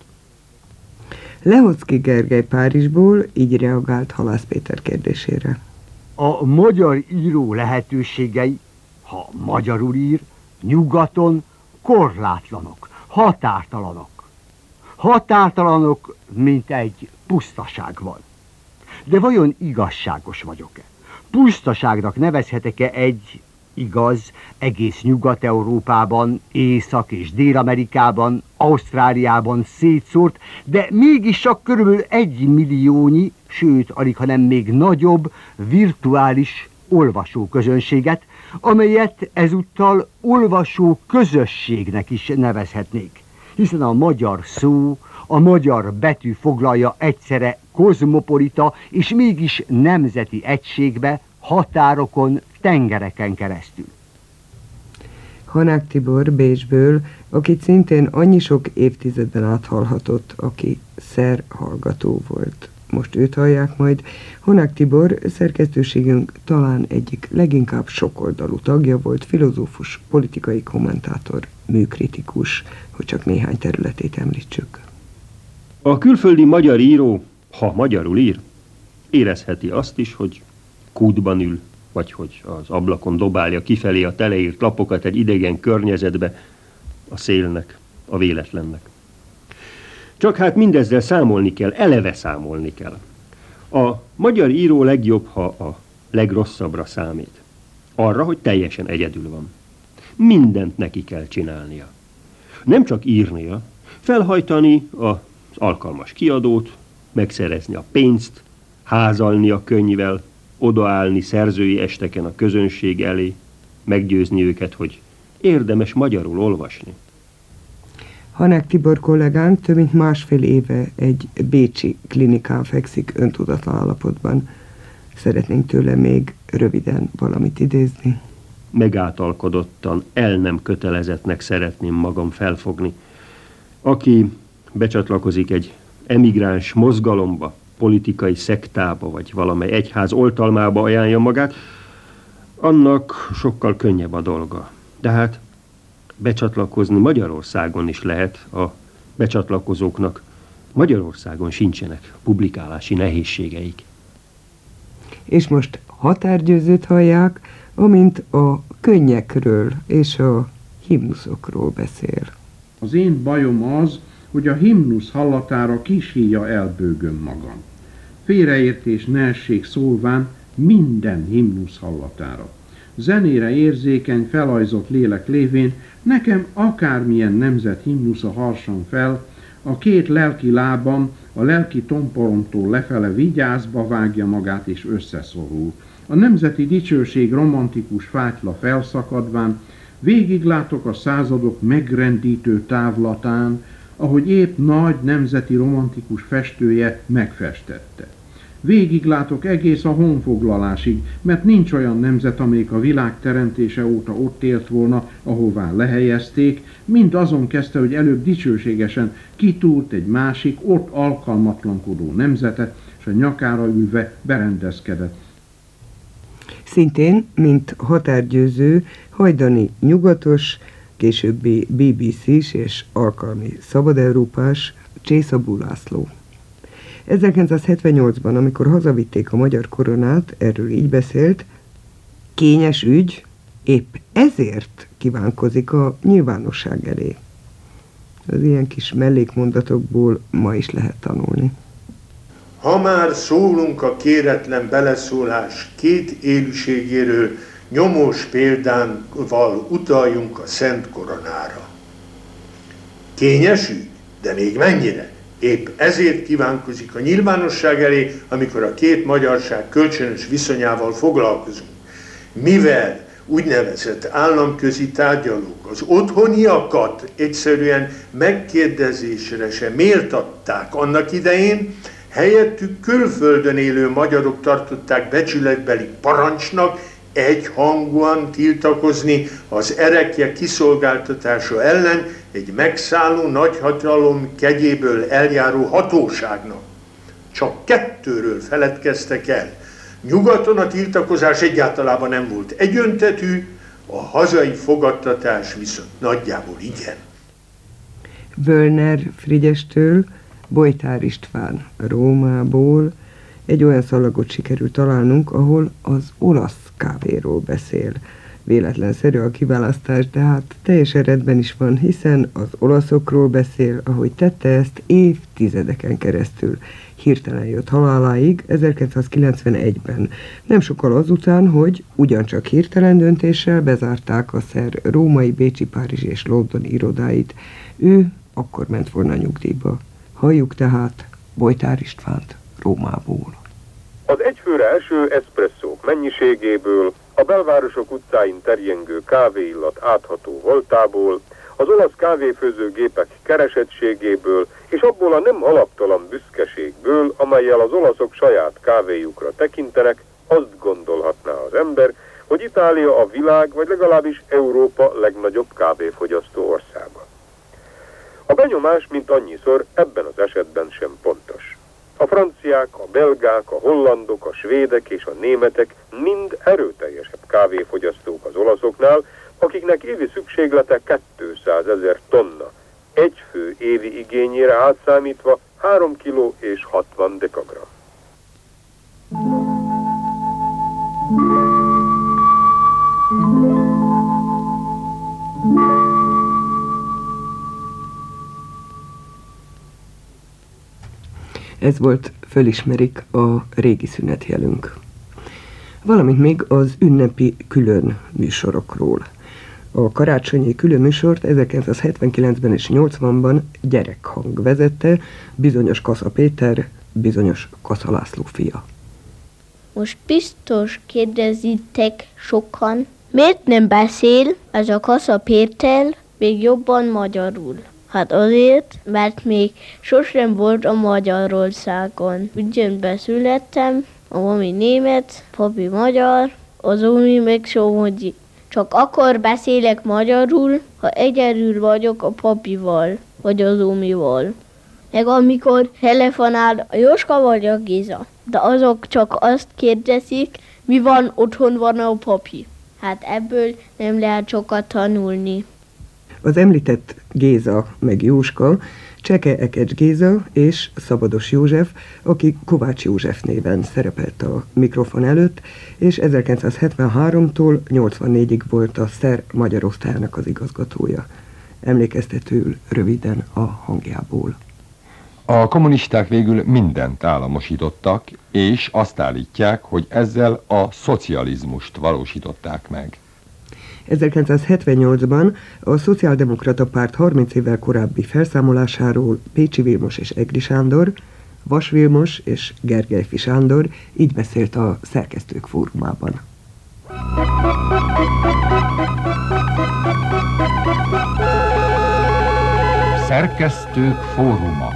Lehocki Gergely Párizsból így reagált Halász Péter kérdésére. A magyar író lehetőségei, ha magyarul ír, nyugaton korlátlanok, határtalanok. Határtalanok, mint egy pusztaság van. De vajon igazságos vagyok-e? Pusztaságnak nevezhetek-e egy, igaz, egész Nyugat-Európában, Észak- és Dél-Amerikában, Ausztráliában szétszórt, de mégis csak körülbelül egy milliónyi, sőt, alig hanem még nagyobb, virtuális olvasó közönséget, amelyet ezúttal olvasó közösségnek is nevezhetnék. Hiszen a magyar szó, a magyar betű foglalja egyszerre kozmopolita és mégis nemzeti egységbe, határokon, tengereken keresztül. Hanák Tibor Bécsből, akit szintén annyi sok évtizeden át hallhatott, aki szerhallgató volt. Most őt hallják majd. Hanák Tibor szerkesztőségünk talán egyik leginkább sokoldalú tagja volt, filozófus, politikai kommentátor, műkritikus, hogy csak néhány területét említsük. A külföldi magyar író, ha magyarul ír, érezheti azt is, hogy kútban ül, vagy hogy az ablakon dobálja kifelé a teleírt lapokat egy idegen környezetbe, a szélnek, a véletlennek. Csak hát mindezzel számolni kell, eleve számolni kell. A magyar író legjobb, ha a legrosszabbra számít. Arra, hogy teljesen egyedül van. Mindent neki kell csinálnia. Nem csak írnia, felhajtani az alkalmas kiadót, megszerezni a pénzt, házalni a könyvvel, odaállni szerzői esteken a közönség elé, meggyőzni őket, hogy érdemes magyarul olvasni. Hanák Tibor kollégánk több mint másfél éve egy bécsi klinikán fekszik öntudatlan állapotban. Szeretnénk tőle még röviden valamit idézni. Megáltalkodottan, el nem kötelezettnek szeretném magam felfogni. Aki becsatlakozik egy emigráns mozgalomba, politikai szektába, vagy valamely egyház oltalmába ajánlja magát, annak sokkal könnyebb a dolga. De hát becsatlakozni Magyarországon is lehet, a becsatlakozóknak Magyarországon sincsenek publikálási nehézségeik. És most Határgyőzőt hallják, amint a könnyekről és a himnuszokról beszél. Az én bajom az, hogy a himnusz hallatára kis híja elbőgöm magam. Félreértés ne essék szólván minden himnusz hallatára. Zenére érzékeny, felajzott lélek lévén nekem akármilyen nemzet himnusza harsan fel, a két lelki lábam a lelki tomporomtól lefele vigyázba vágja magát és összeszorul. A nemzeti dicsőség romantikus fátyla felszakadván végiglátok a századok megrendítő távlatán, ahogy épp nagy nemzeti romantikus festője megfestette. Végiglátok egész a honfoglalásig, mert nincs olyan nemzet, amelyik a világ teremtése óta ott élt volna, ahová lehelyezték, mint azon kezdte, hogy előbb dicsőségesen kitúrt egy másik, ott alkalmatlankodó nemzetet, és a nyakára ülve berendezkedett. Szintén, mint határgyőző, hajdani nyugatos, későbbi bé bé cés és alkalmi szabad-európás Csészabú László. ezerkilencszázhetvennyolcban, amikor hazavitték a magyar koronát, erről így beszélt, kényes ügy, épp ezért kívánkozik a nyilvánosság elé. Az ilyen kis mellékmondatokból ma is lehet tanulni. Ha már szólunk a kéretlen beleszólás két élűségéről, nyomós példánval utaljunk a Szent Koronára. Kényes ügy, de még mennyire? Épp ezért kívánkozik a nyilvánosság elé, amikor a két magyarság kölcsönös viszonyával foglalkozunk. Mivel úgynevezett államközi tárgyalók az otthoniakat egyszerűen megkérdezésre sem méltatták annak idején, helyettük külföldön élő magyarok tartották becsületbeli parancsnak egyhangúan tiltakozni az erekje kiszolgáltatása ellen egy megszálló nagyhatalom kegyéből eljáró hatóságnak. Csak kettőről feledkeztek el. Nyugaton a tiltakozás egyáltalában nem volt egyöntetű, a hazai fogadtatás viszont nagyjából igen. Völner Frigyestől Bojtár István Rómából egy olyan szalagot sikerült találnunk, ahol az olasz kávéról beszél. Véletlenszerű a kiválasztás, de hát teljesen rendben is van, hiszen az olaszokról beszél, ahogy tette ezt évtizedeken keresztül. Hirtelen jött haláláig ezerkilencszázkilencvenegyben. Nem sokkal azután, hogy ugyancsak hirtelen döntéssel bezárták a szer római, bécsi, párizsi és londoni irodáit. Ő akkor ment volna nyugdíjba. Halljuk tehát Bojtár Istvánt Rómából. Az egyfőre eső eszpresszók mennyiségéből, a belvárosok utcáin terjengő kávéillat átható voltából, az olasz kávéfőzőgépek keresettségéből és abból a nem alaptalan büszkeségből, amellyel az olaszok saját kávéjukra tekintenek, azt gondolhatná az ember, hogy Itália a világ, vagy legalábbis Európa legnagyobb kávéfogyasztó országa. A benyomás, mint annyiszor, ebben az esetben sem pontos. A franciák, a belgák, a hollandok, a svédek és a németek mind erőteljesebb kávéfogyasztók az olaszoknál, akiknek évi szükséglete kétszázezer tonna, egy fő évi igényére átszámítva három kiló és hatvan dekagram. Ez volt Fölismerik, a régi szünetjelünk. Valamint még az ünnepi külön műsorokról. A karácsonyi külön műsort ezerkilencszázhetvenkilencben és nyolcvanban gyerekhang vezette, bizonyos Kassa Péter, bizonyos Kassa László fia. Most biztos kérdezitek sokan, miért nem beszél ez a Kassa Péter még jobban magyarul? Hát azért, mert még sosem volt a Magyarországon. Ugyan születtem, a mami német, papi magyar, az umi meg somogyi. Csak akkor beszélek magyarul, ha egyedül vagyok a papival, vagy az umival. Meg amikor telefonál a Jóska vagy a Géza. De azok csak azt kérdezik, mi van, otthon van a papi. Hát ebből nem lehet sokat tanulni. Az említett Géza meg Jóska, Cseke Ekecs Géza és Szabados József, aki Kovács József néven szerepelt a mikrofon előtt, és ezerkilencszázhetvenháromtól nyolcvannégyig volt a szer magyar osztályának az igazgatója. Emlékeztetőül röviden a hangjából. A kommunisták végül mindent államosítottak, és azt állítják, hogy ezzel a szocializmust valósították meg. ezerkilencszázhetvennyolcban a Szociáldemokrata Párt harminc évvel korábbi felszámolásáról Pécsi Vilmos és Egri Sándor, Vas Vilmos és Gergelyfi Sándor így beszélt a Szerkesztők Fórumában. Szerkesztők Fóruma.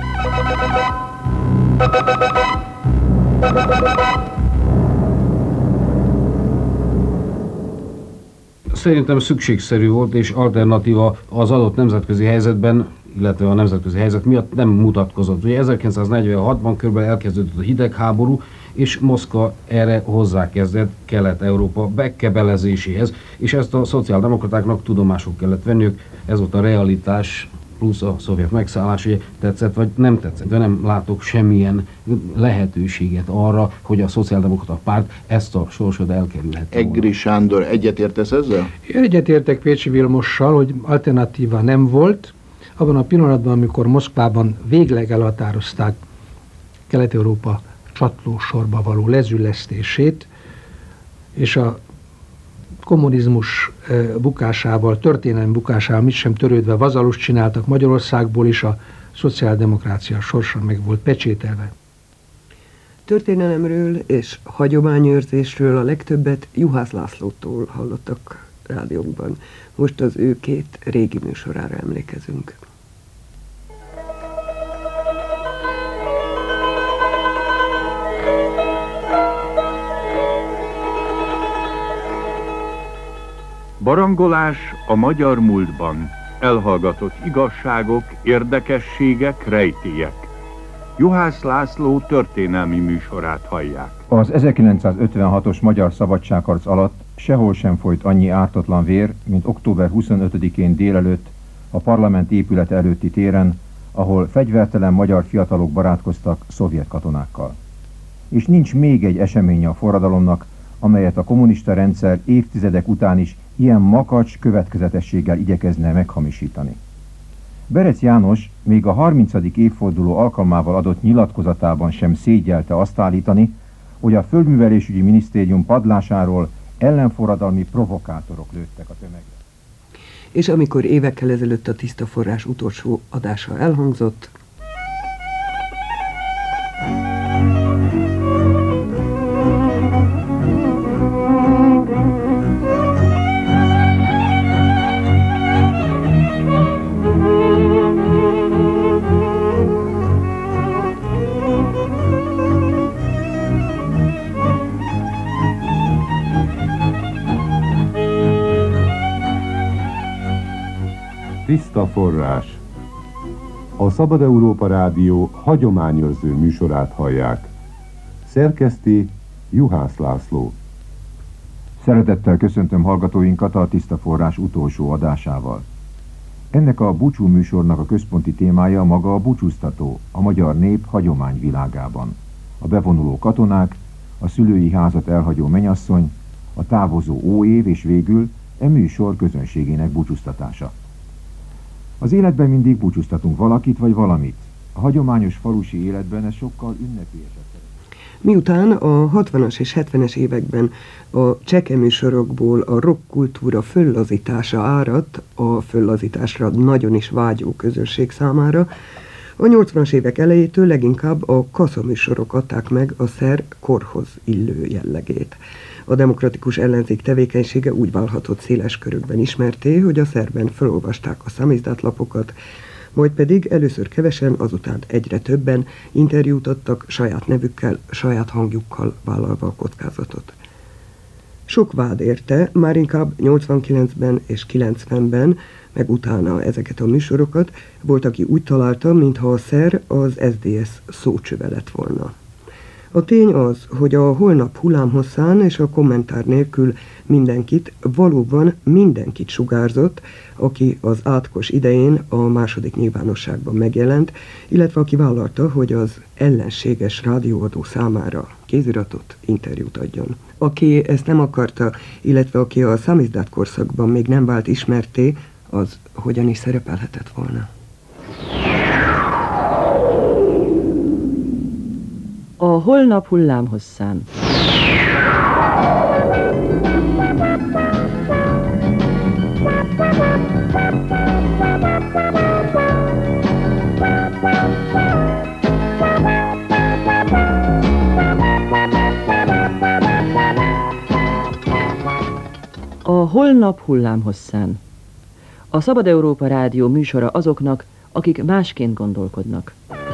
Szerintem szükségszerű volt és alternatíva az adott nemzetközi helyzetben, illetve a nemzetközi helyzet miatt nem mutatkozott. Ugye ezerkilencszáznegyvenhatban körülbelül elkezdődött a hidegháború, és Moszkva erre hozzákezdett Kelet-Európa bekebelezéséhez, és ezt a szociáldemokratáknak tudomásul kellett venniük, ez volt a realitás, plusz a szovjet megszállás, hogy tetszett vagy nem tetszett, de nem látok semmilyen lehetőséget arra, hogy a szociáldemokrata párt ezt a sorsot elkerülhette. Egri Sándor, egyetértesz ezzel? Én egyetértek Pécsi Vilmossal, hogy alternatíva nem volt. Abban a pillanatban, amikor Moszkvában végleg elhatározták Kelet-Európa csatlósorba való lezülesztését, és a kommunizmus bukásával, történelmi bukásával mit sem törődve vazalust csináltak Magyarországból, és a szociáldemokrácia sorsa meg volt pecsételve. Történelemről és hagyományőrzésről a legtöbbet Juhász Lászlótól hallottak rádiókban. Most az ő két régi műsorára emlékezünk. Barangolás a magyar múltban. Elhallgatott igazságok, érdekességek, rejtélyek. Juhász László történelmi műsorát hallják. Az ezerkilencszázötvenhatos magyar szabadságharc alatt sehol sem folyt annyi ártatlan vér, mint október huszonötödikén délelőtt a parlament épület előtti téren, ahol fegyvertelen magyar fiatalok barátkoztak szovjet katonákkal. És nincs még egy eseménye a forradalomnak, amelyet a kommunista rendszer évtizedek után is ilyen makacs következetességgel igyekezne meghamisítani. Berec János még a harmincadik évforduló alkalmával adott nyilatkozatában sem szégyelte azt állítani, hogy a Földművelésügyi Minisztérium padlásáról ellenforradalmi provokátorok lőttek a tömegre. És amikor évekkel ezelőtt a Tiszta Forrás utolsó adása elhangzott, Tiszta Forrás. A Szabad Európa Rádió hagyományőrző műsorát hallják. Szerkeszti Juhász László. Szeretettel köszöntöm hallgatóinkat a Tiszta Forrás utolsó adásával. Ennek a búcsú műsornak a központi témája maga a búcsúztató, a magyar nép hagyományvilágában. A bevonuló katonák, a szülői házat elhagyó menyasszony, a távozó óév és végül e műsor közönségének búcsúztatása. Az életben mindig búcsúztatunk valakit vagy valamit. A hagyományos falusi életben ez sokkal ünnepélyesebb. Miután a hatvanas és hetvenes években a csekeműsorokból a rockkultúra föllazítása áradt a föllazításra nagyon is vágyó közönség számára, a nyolcvanas évek elejétől leginkább a kaszaműsorok adták meg a szer korhoz illő jellegét. A demokratikus ellenzék tevékenysége úgy válhatott széles körökben ismerté, hogy a szerben felolvasták a számizdatlapokat, majd pedig először kevesen, azután egyre többen interjút adtak saját nevükkel, saját hangjukkal vállalva a kockázatot. Sok vád érte, már inkább nyolcvankilencben és kilencvenben, meg utána ezeket a műsorokat, volt, aki úgy találta, mintha a szer az es zé dé es szócsöve lett volna. A tény az, hogy a holnap hullámhosszán és a kommentár nélkül mindenkit, valóban mindenkit sugárzott, aki az átkos idején a második nyilvánosságban megjelent, illetve aki vállalta, hogy az ellenséges rádióadó számára kéziratot, interjút adjon. Aki ezt nem akarta, illetve aki a számizdat korszakban még nem vált ismerté, az hogyan is szerepelhetett volna. A holnap hullámhosszán. A holnap hullámhosszán. A Szabad Európa Rádió műsora azoknak, akik másként gondolkodnak.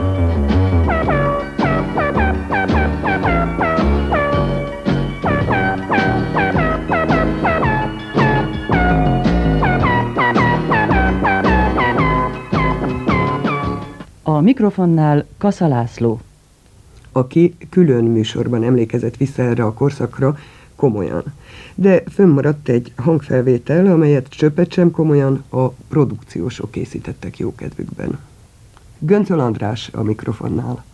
A mikrofonnál Kassa László, aki külön műsorban emlékezett vissza erre a korszakra komolyan. De fönnmaradt egy hangfelvétel, amelyet csöppet sem komolyan a produkciósok készítettek jókedvükben. Göncöl András a mikrofonnál.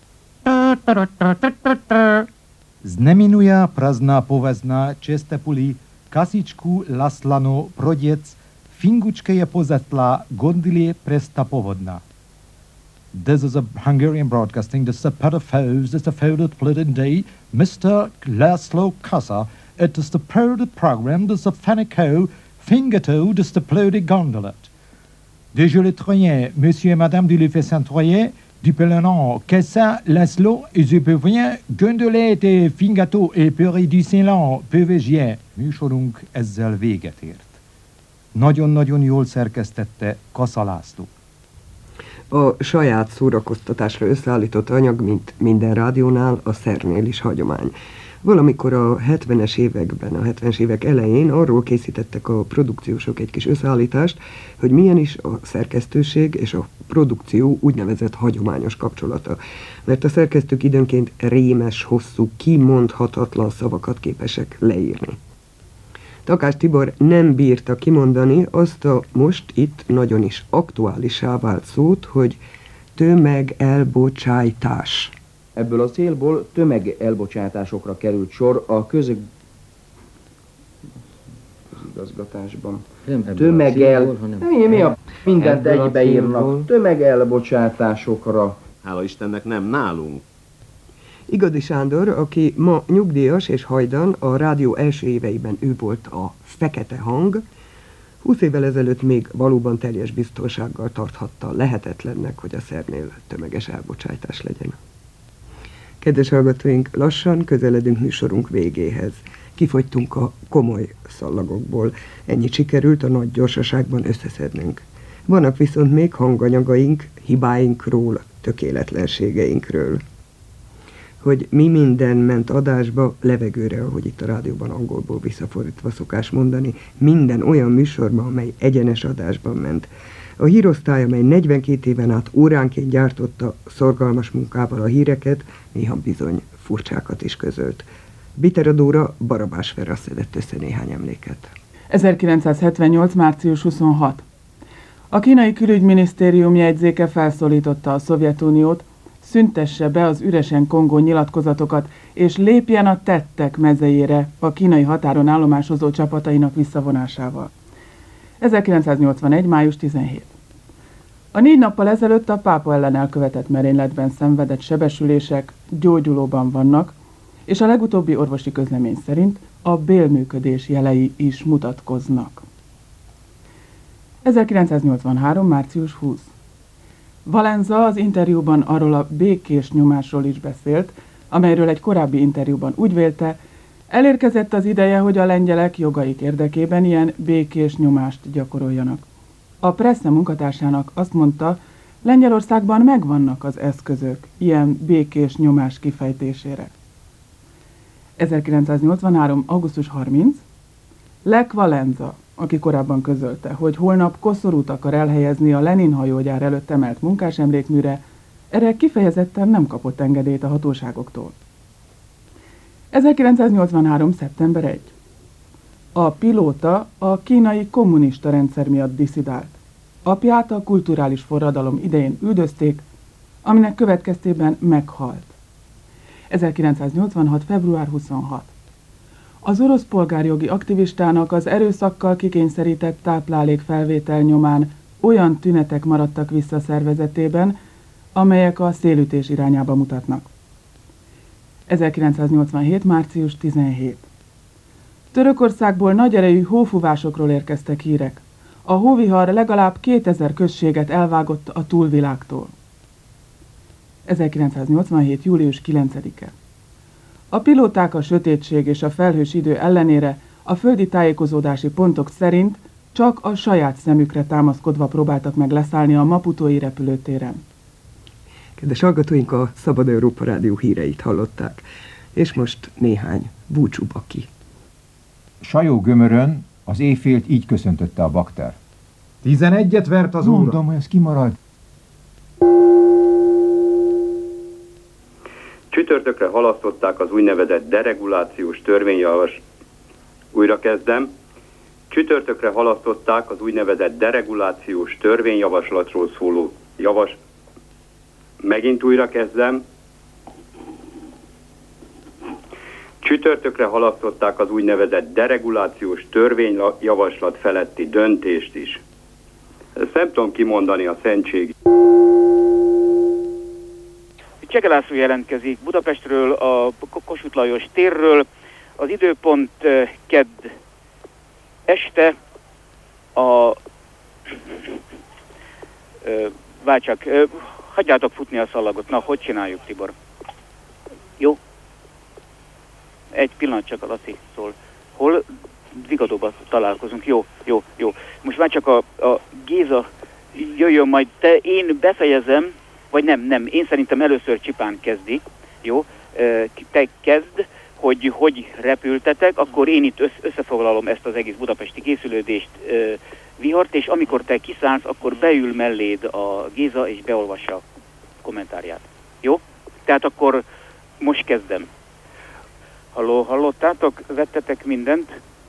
Zneminuja prazná povezna čestepuli kasičku laslano prodjec fingučke je pozetla gondilje presta povodna. This is a Hungarian broadcasting, this is a pedophobe, this is a folded plotted day, Mister Laszlo Kassa, it is the plotted program, this is a Fanico, Fingato, this is the plotted gondolet. Déjà le Troyen, Monsieur et Madame du Lefebvre Saint-Troyen, du Pellenon, Kassa, Laszlo, et je peux rien, Gondolet et Fingato et Pöri du Saint-Lan, Pövegien. Műsorunk ezzel véget ért. Nagyon-nagyon jól szerkesztette Kassa László. A saját szórakoztatásra összeállított anyag, mint minden rádiónál, a szernél is hagyomány. Valamikor a hetvenes években, a hetvenes évek elején arról készítettek a produkciósok egy kis összeállítást, hogy milyen is a szerkesztőség és a produkció úgynevezett hagyományos kapcsolata. Mert a szerkesztők időnként rémes, hosszú, kimondhatatlan szavakat képesek leírni. Takács Tibor nem bírta kimondani azt a most itt nagyon is aktuálissá vált szót, hogy tömegelbocsájtás. Ebből a célból tömegelbocsátásokra került sor a közög... közigazgatásban. Tömegel... Mi, mi a... Mindent egybeírnak. Tömegelbocsátásokra. Hála Istennek nem nálunk. Igadi Sándor, aki ma nyugdíjas és hajdan, a rádió első éveiben ő volt a fekete hang, húsz évvel ezelőtt még valóban teljes biztonsággal tarthatta lehetetlennek, hogy a szernél tömeges elbocsátás legyen. Kedves hallgatóink, lassan közeledünk műsorunk végéhez. Kifogytunk a komoly szallagokból. Ennyit sikerült a nagy gyorsaságban összeszednünk. Vannak viszont még hanganyagaink, hibáinkról, tökéletlenségeinkről. Hogy mi minden ment adásba, levegőre, ahogy itt a rádióban angolból visszafordítva szokás mondani, minden olyan műsorban, amely egyenes adásban ment. A hírosztály, amely negyvenkét éven át óránként gyártotta szorgalmas munkával a híreket, néha bizony furcsákat is közölt. Biter Dóra Barabás Vera szedett össze néhány emléket. ezerkilencszázhetvennyolc. március huszonhatodika. A kínai külügyminisztérium jegyzéke felszólította a Szovjetuniót, szüntesse be az üresen kongó nyilatkozatokat, és lépjen a tettek mezejére a kínai határon állomásozó csapatainak visszavonásával. ezerkilencszáznyolcvanegy. május tizenhetedike. A négy nappal ezelőtt a pápa ellen elkövetett merényletben szenvedett sebesülések gyógyulóban vannak, és a legutóbbi orvosi közlemény szerint a bélműködés jelei is mutatkoznak. ezerkilencszáznyolcvanhárom. március huszadika. Valenza az interjúban arról a békés nyomásról is beszélt, amelyről egy korábbi interjúban úgy vélte, elérkezett az ideje, hogy a lengyelek jogaik érdekében ilyen békés nyomást gyakoroljanak. A Presse munkatársának azt mondta, Lengyelországban megvannak az eszközök ilyen békés nyomás kifejtésére. ezerkilencszáznyolcvanhárom. augusztus harmincadika. Lech Valenza, aki korábban közölte, hogy holnap koszorút akar elhelyezni a Lenin hajógyár előtt emelt munkásemlékműre, erre kifejezetten nem kapott engedélyt a hatóságoktól. ezerkilencszáznyolcvanhárom. szeptember elsején. A pilóta a kínai kommunista rendszer miatt disszidált. Apját a kulturális forradalom idején üldözték, aminek következtében meghalt. ezerkilencszáznyolcvanhat. február huszonhatodika. Az orosz polgárjogi aktivistának az erőszakkal kikényszerített táplálékfelvétel nyomán olyan tünetek maradtak vissza szervezetében, amelyek a szélütés irányába mutatnak. ezerkilencszáznyolcvanhét. március tizenhetedike. Törökországból nagy erejű hófúvásokról érkeztek hírek. A hóvihar legalább kétezer községet elvágott a túlvilágtól. ezerkilencszáznyolcvanhét. július kilencedike. A pilóták a sötétség és a felhős idő ellenére a földi tájékozódási pontok szerint csak a saját szemükre támaszkodva próbáltak meg leszállni a maputói repülőtéren. Kedves hallgatóink, a Szabad Európa Rádió híreit hallották, és most néhány búcsú baki. Sajó gömörön az éjfélt így köszöntötte a bakter. Tizenegyet vert az óra. Mondom, hogy ez kimaradt. Csütörtökre halasztották az úgynevezett deregulációs törvényjavas... Újra kezdem. Csütörtökre halasztották az úgynevezett deregulációs törvényjavaslatról szóló javas... Megint újra kezdem. Csütörtökre halasztották az úgynevezett deregulációs törvényjavaslat feletti döntést is. Ezt nem tudom kimondani a szentség. Cseke László jelentkezik Budapestről, a Kossuth Lajos térről. Az időpont kedd este a... Várj csak, hagyjátok futni a szallagot. Na, hogy csináljuk, Tibor? Jó? Egy pillanat csak, a Laci szól. Hol? Vigadóban találkozunk. Jó, jó, jó. Most már csak a, a Géza jöjjön majd, te, én befejezem, vagy nem, nem, én szerintem először Csipán kezdi, jó? Te kezd, hogy hogy repültetek, akkor én itt összefoglalom ezt az egész budapesti készülődést, vihart, és amikor te kiszállsz, akkor beül melléd a Géza, és beolvassa a kommentárját. Jó? Tehát akkor most kezdem. Halló, hallottátok? Vettetek mindent?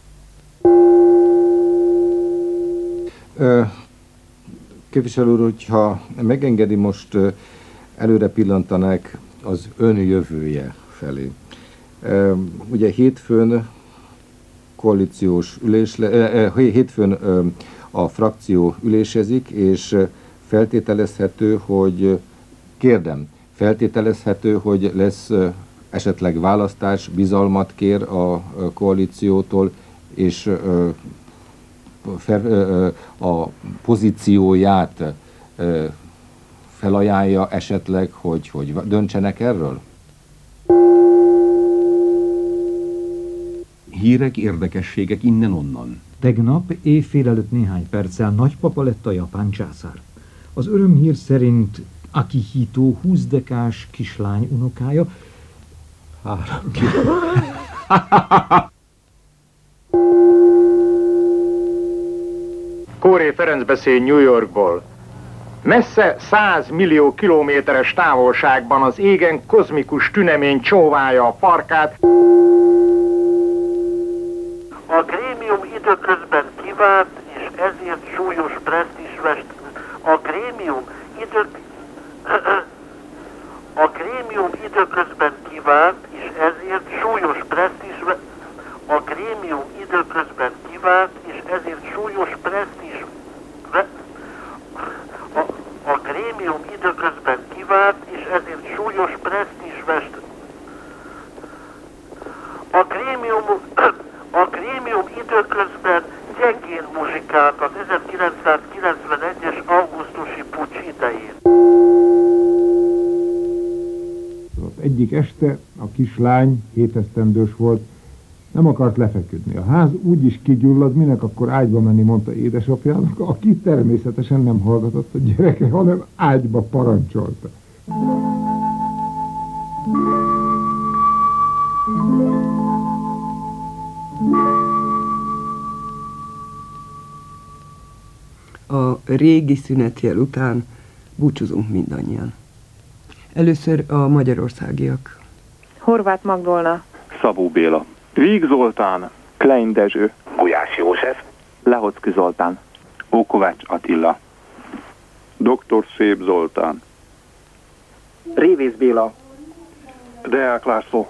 Képviselő úr, hogyha megengedi, most előre pillantanák az ön jövője felé. Ugye hétfőn koalíciós ülés, hétfőn a frakció ülésezik, és feltételezhető, hogy kérdem, feltételezhető, hogy lesz esetleg választás, bizalmat kér a koalíciótól, és a pozícióját felajánlja esetleg, hogy, hogy döntsenek erről? Hírek, érdekességek innen-onnan. Tegnap éjfél előtt néhány perccel nagypapa lett a japán császár. Az örömhír szerint Akihito húsz dekás kislány unokája. Három Kóré Ferenc beszél New Yorkból. Messze száz millió kilométeres távolságban az égen kozmikus tünemény csóválja a farkát. A grémium időközben kivált, és ezért súlyos presztízsvest. A grémium idő... A grémium időközben kivált, és ezért súlyos presztízsvest. A grémium időközben kivált, és ezért súlyos presztízs... A, a grémium időközben kivált, és ezért súlyos presztízsvest. A grémium... A grémium időközben gyengén muzsikált az ezerkilencszázkilencvenegyes augusztusi puccs idején. Egyik este a kislány, hétesztendős volt, nem akart lefeküdni. A ház úgy is kigyullad, minek akkor ágyba menni, mondta édesapjának, aki természetesen nem hallgatott a gyereke, hanem ágyba parancsolta. A régi szünetjel után búcsúzunk mindannyian. Először a magyarországiak. Horváth Magdolna, Szabó Béla, Víg Zoltán, Klein Dezső, Gulyás József, Lehoczky Zoltán, Ókovács Attila, doktor Szép Zoltán, Révész Béla, Deák László,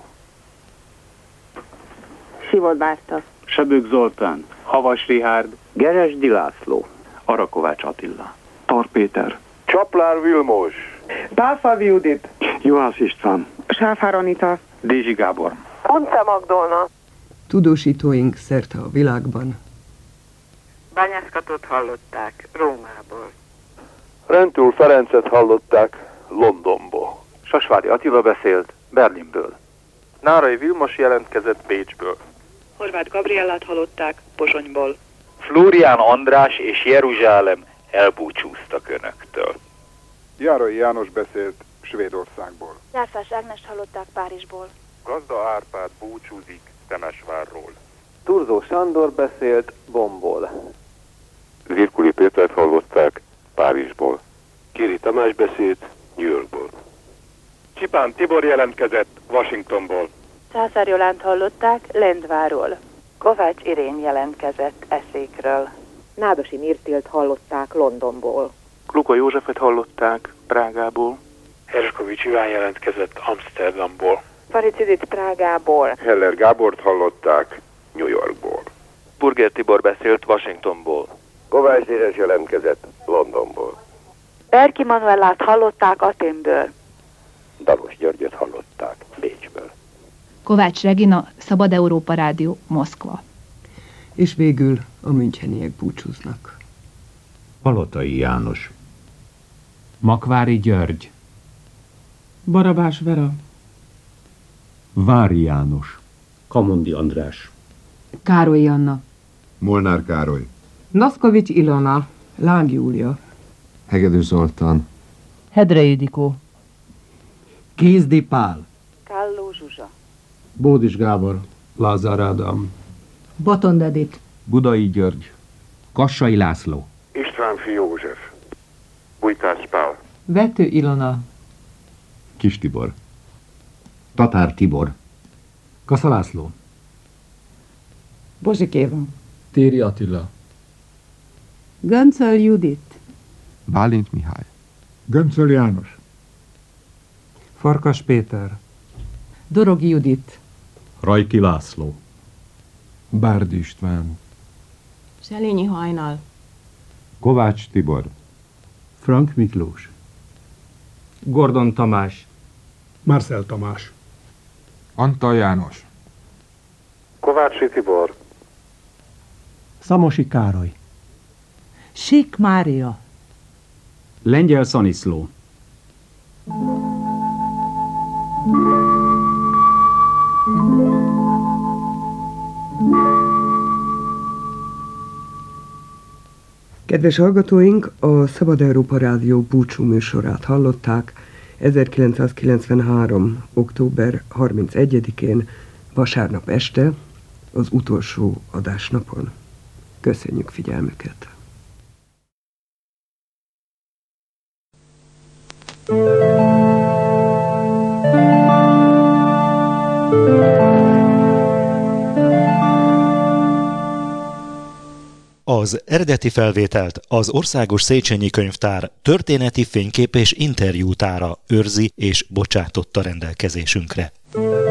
Sivold Márta, Sebők Zoltán, Havas Rihárd, Geresdi László, Arakovács Attila, Tar Péter, Csaplár Vilmos, Pálfalvi Judit, Juhász István, Sáfár Anita, Dézsi Gábor, Kunce Magdolna. Tudósítóink szerte a világban. Bányászkatot hallották Rómából. Rentúl Ferencet hallották Londonból. Sasvári Attila beszélt Berlinből, Nárai Vilmos jelentkezett Bécsből. Horváth Gabriellát hallották Pozsonyból. Flórián András és Jeruzsálem elbúcsúztak önöktől. Járai János beszélt Svédországból. Gyárfás Ágnest hallották Párizsból. Gazda Árpád búcsúzik Temesvárról. Turzó Sándor beszélt Bonból. Zirkuli Pétert hallották Párizsból. Kiri Tamás beszélt New Yorkból. Csipán Tibor jelentkezett Washingtonból. Császár Jolánt hallották Lendváról. Kovács Irén jelentkezett Eszékről. Nádosi Mirtilt hallották Londonból. Kluka Józsefet hallották Prágából. Herskovics Iván jelentkezett Amsterdamból. Faricidit Prágából. Heller Gábort hallották New Yorkból. Burger Tibor beszélt Washingtonból. Kovács Dénes jelentkezett Londonból. Berki Manuellát hallották Athénből. Dalos Györgyöt hallották Bécsből. Kovács Regina, Szabad Európa Rádió, Moszkva. És végül a müncheniek búcsúznak. Palotai János. Makvári György. Barabás Vera. Vári János. Kamondi András. Károly Anna. Molnár Károly. Naszkovics Ilona. Láng Júlia. Hegedű Zoltán. Hedre Ildikó. Kézdi Pál. Kálló Zsuzsa. Bódis Gábor. Lázár Ádám. Botond Edith. Budai György. Kassai László. Istvánfi József. Újtás Pál. Vető Ilona. Kis Tibor. Tatár Tibor. Kassa László. Bozsik Éva. Téri Attila. Göncöl Judit. Bálint Mihály. Göncöl János. Farkas Péter. Dorogi Judit. Rajki László. Bárdi István. Selényi Hajnal. Kovács Tibor. Frank Miklós. Gordon Tamás. Marcel Tamás. Antal János. Kovácsi Tibor. Szamosi Károly. Sík Mária. Lengyel Szaniszló. Kedves hallgatóink, a Szabad Európa Rádió búcsú műsorát hallották ezerkilencszázkilencvenhárom. október harmincegyedikén, vasárnap este, az utolsó adásnapon. Köszönjük figyelmüket! Az eredeti felvételt az Országos Széchenyi Könyvtár történeti fénykép és interjútára őrzi és bocsátotta rendelkezésünkre.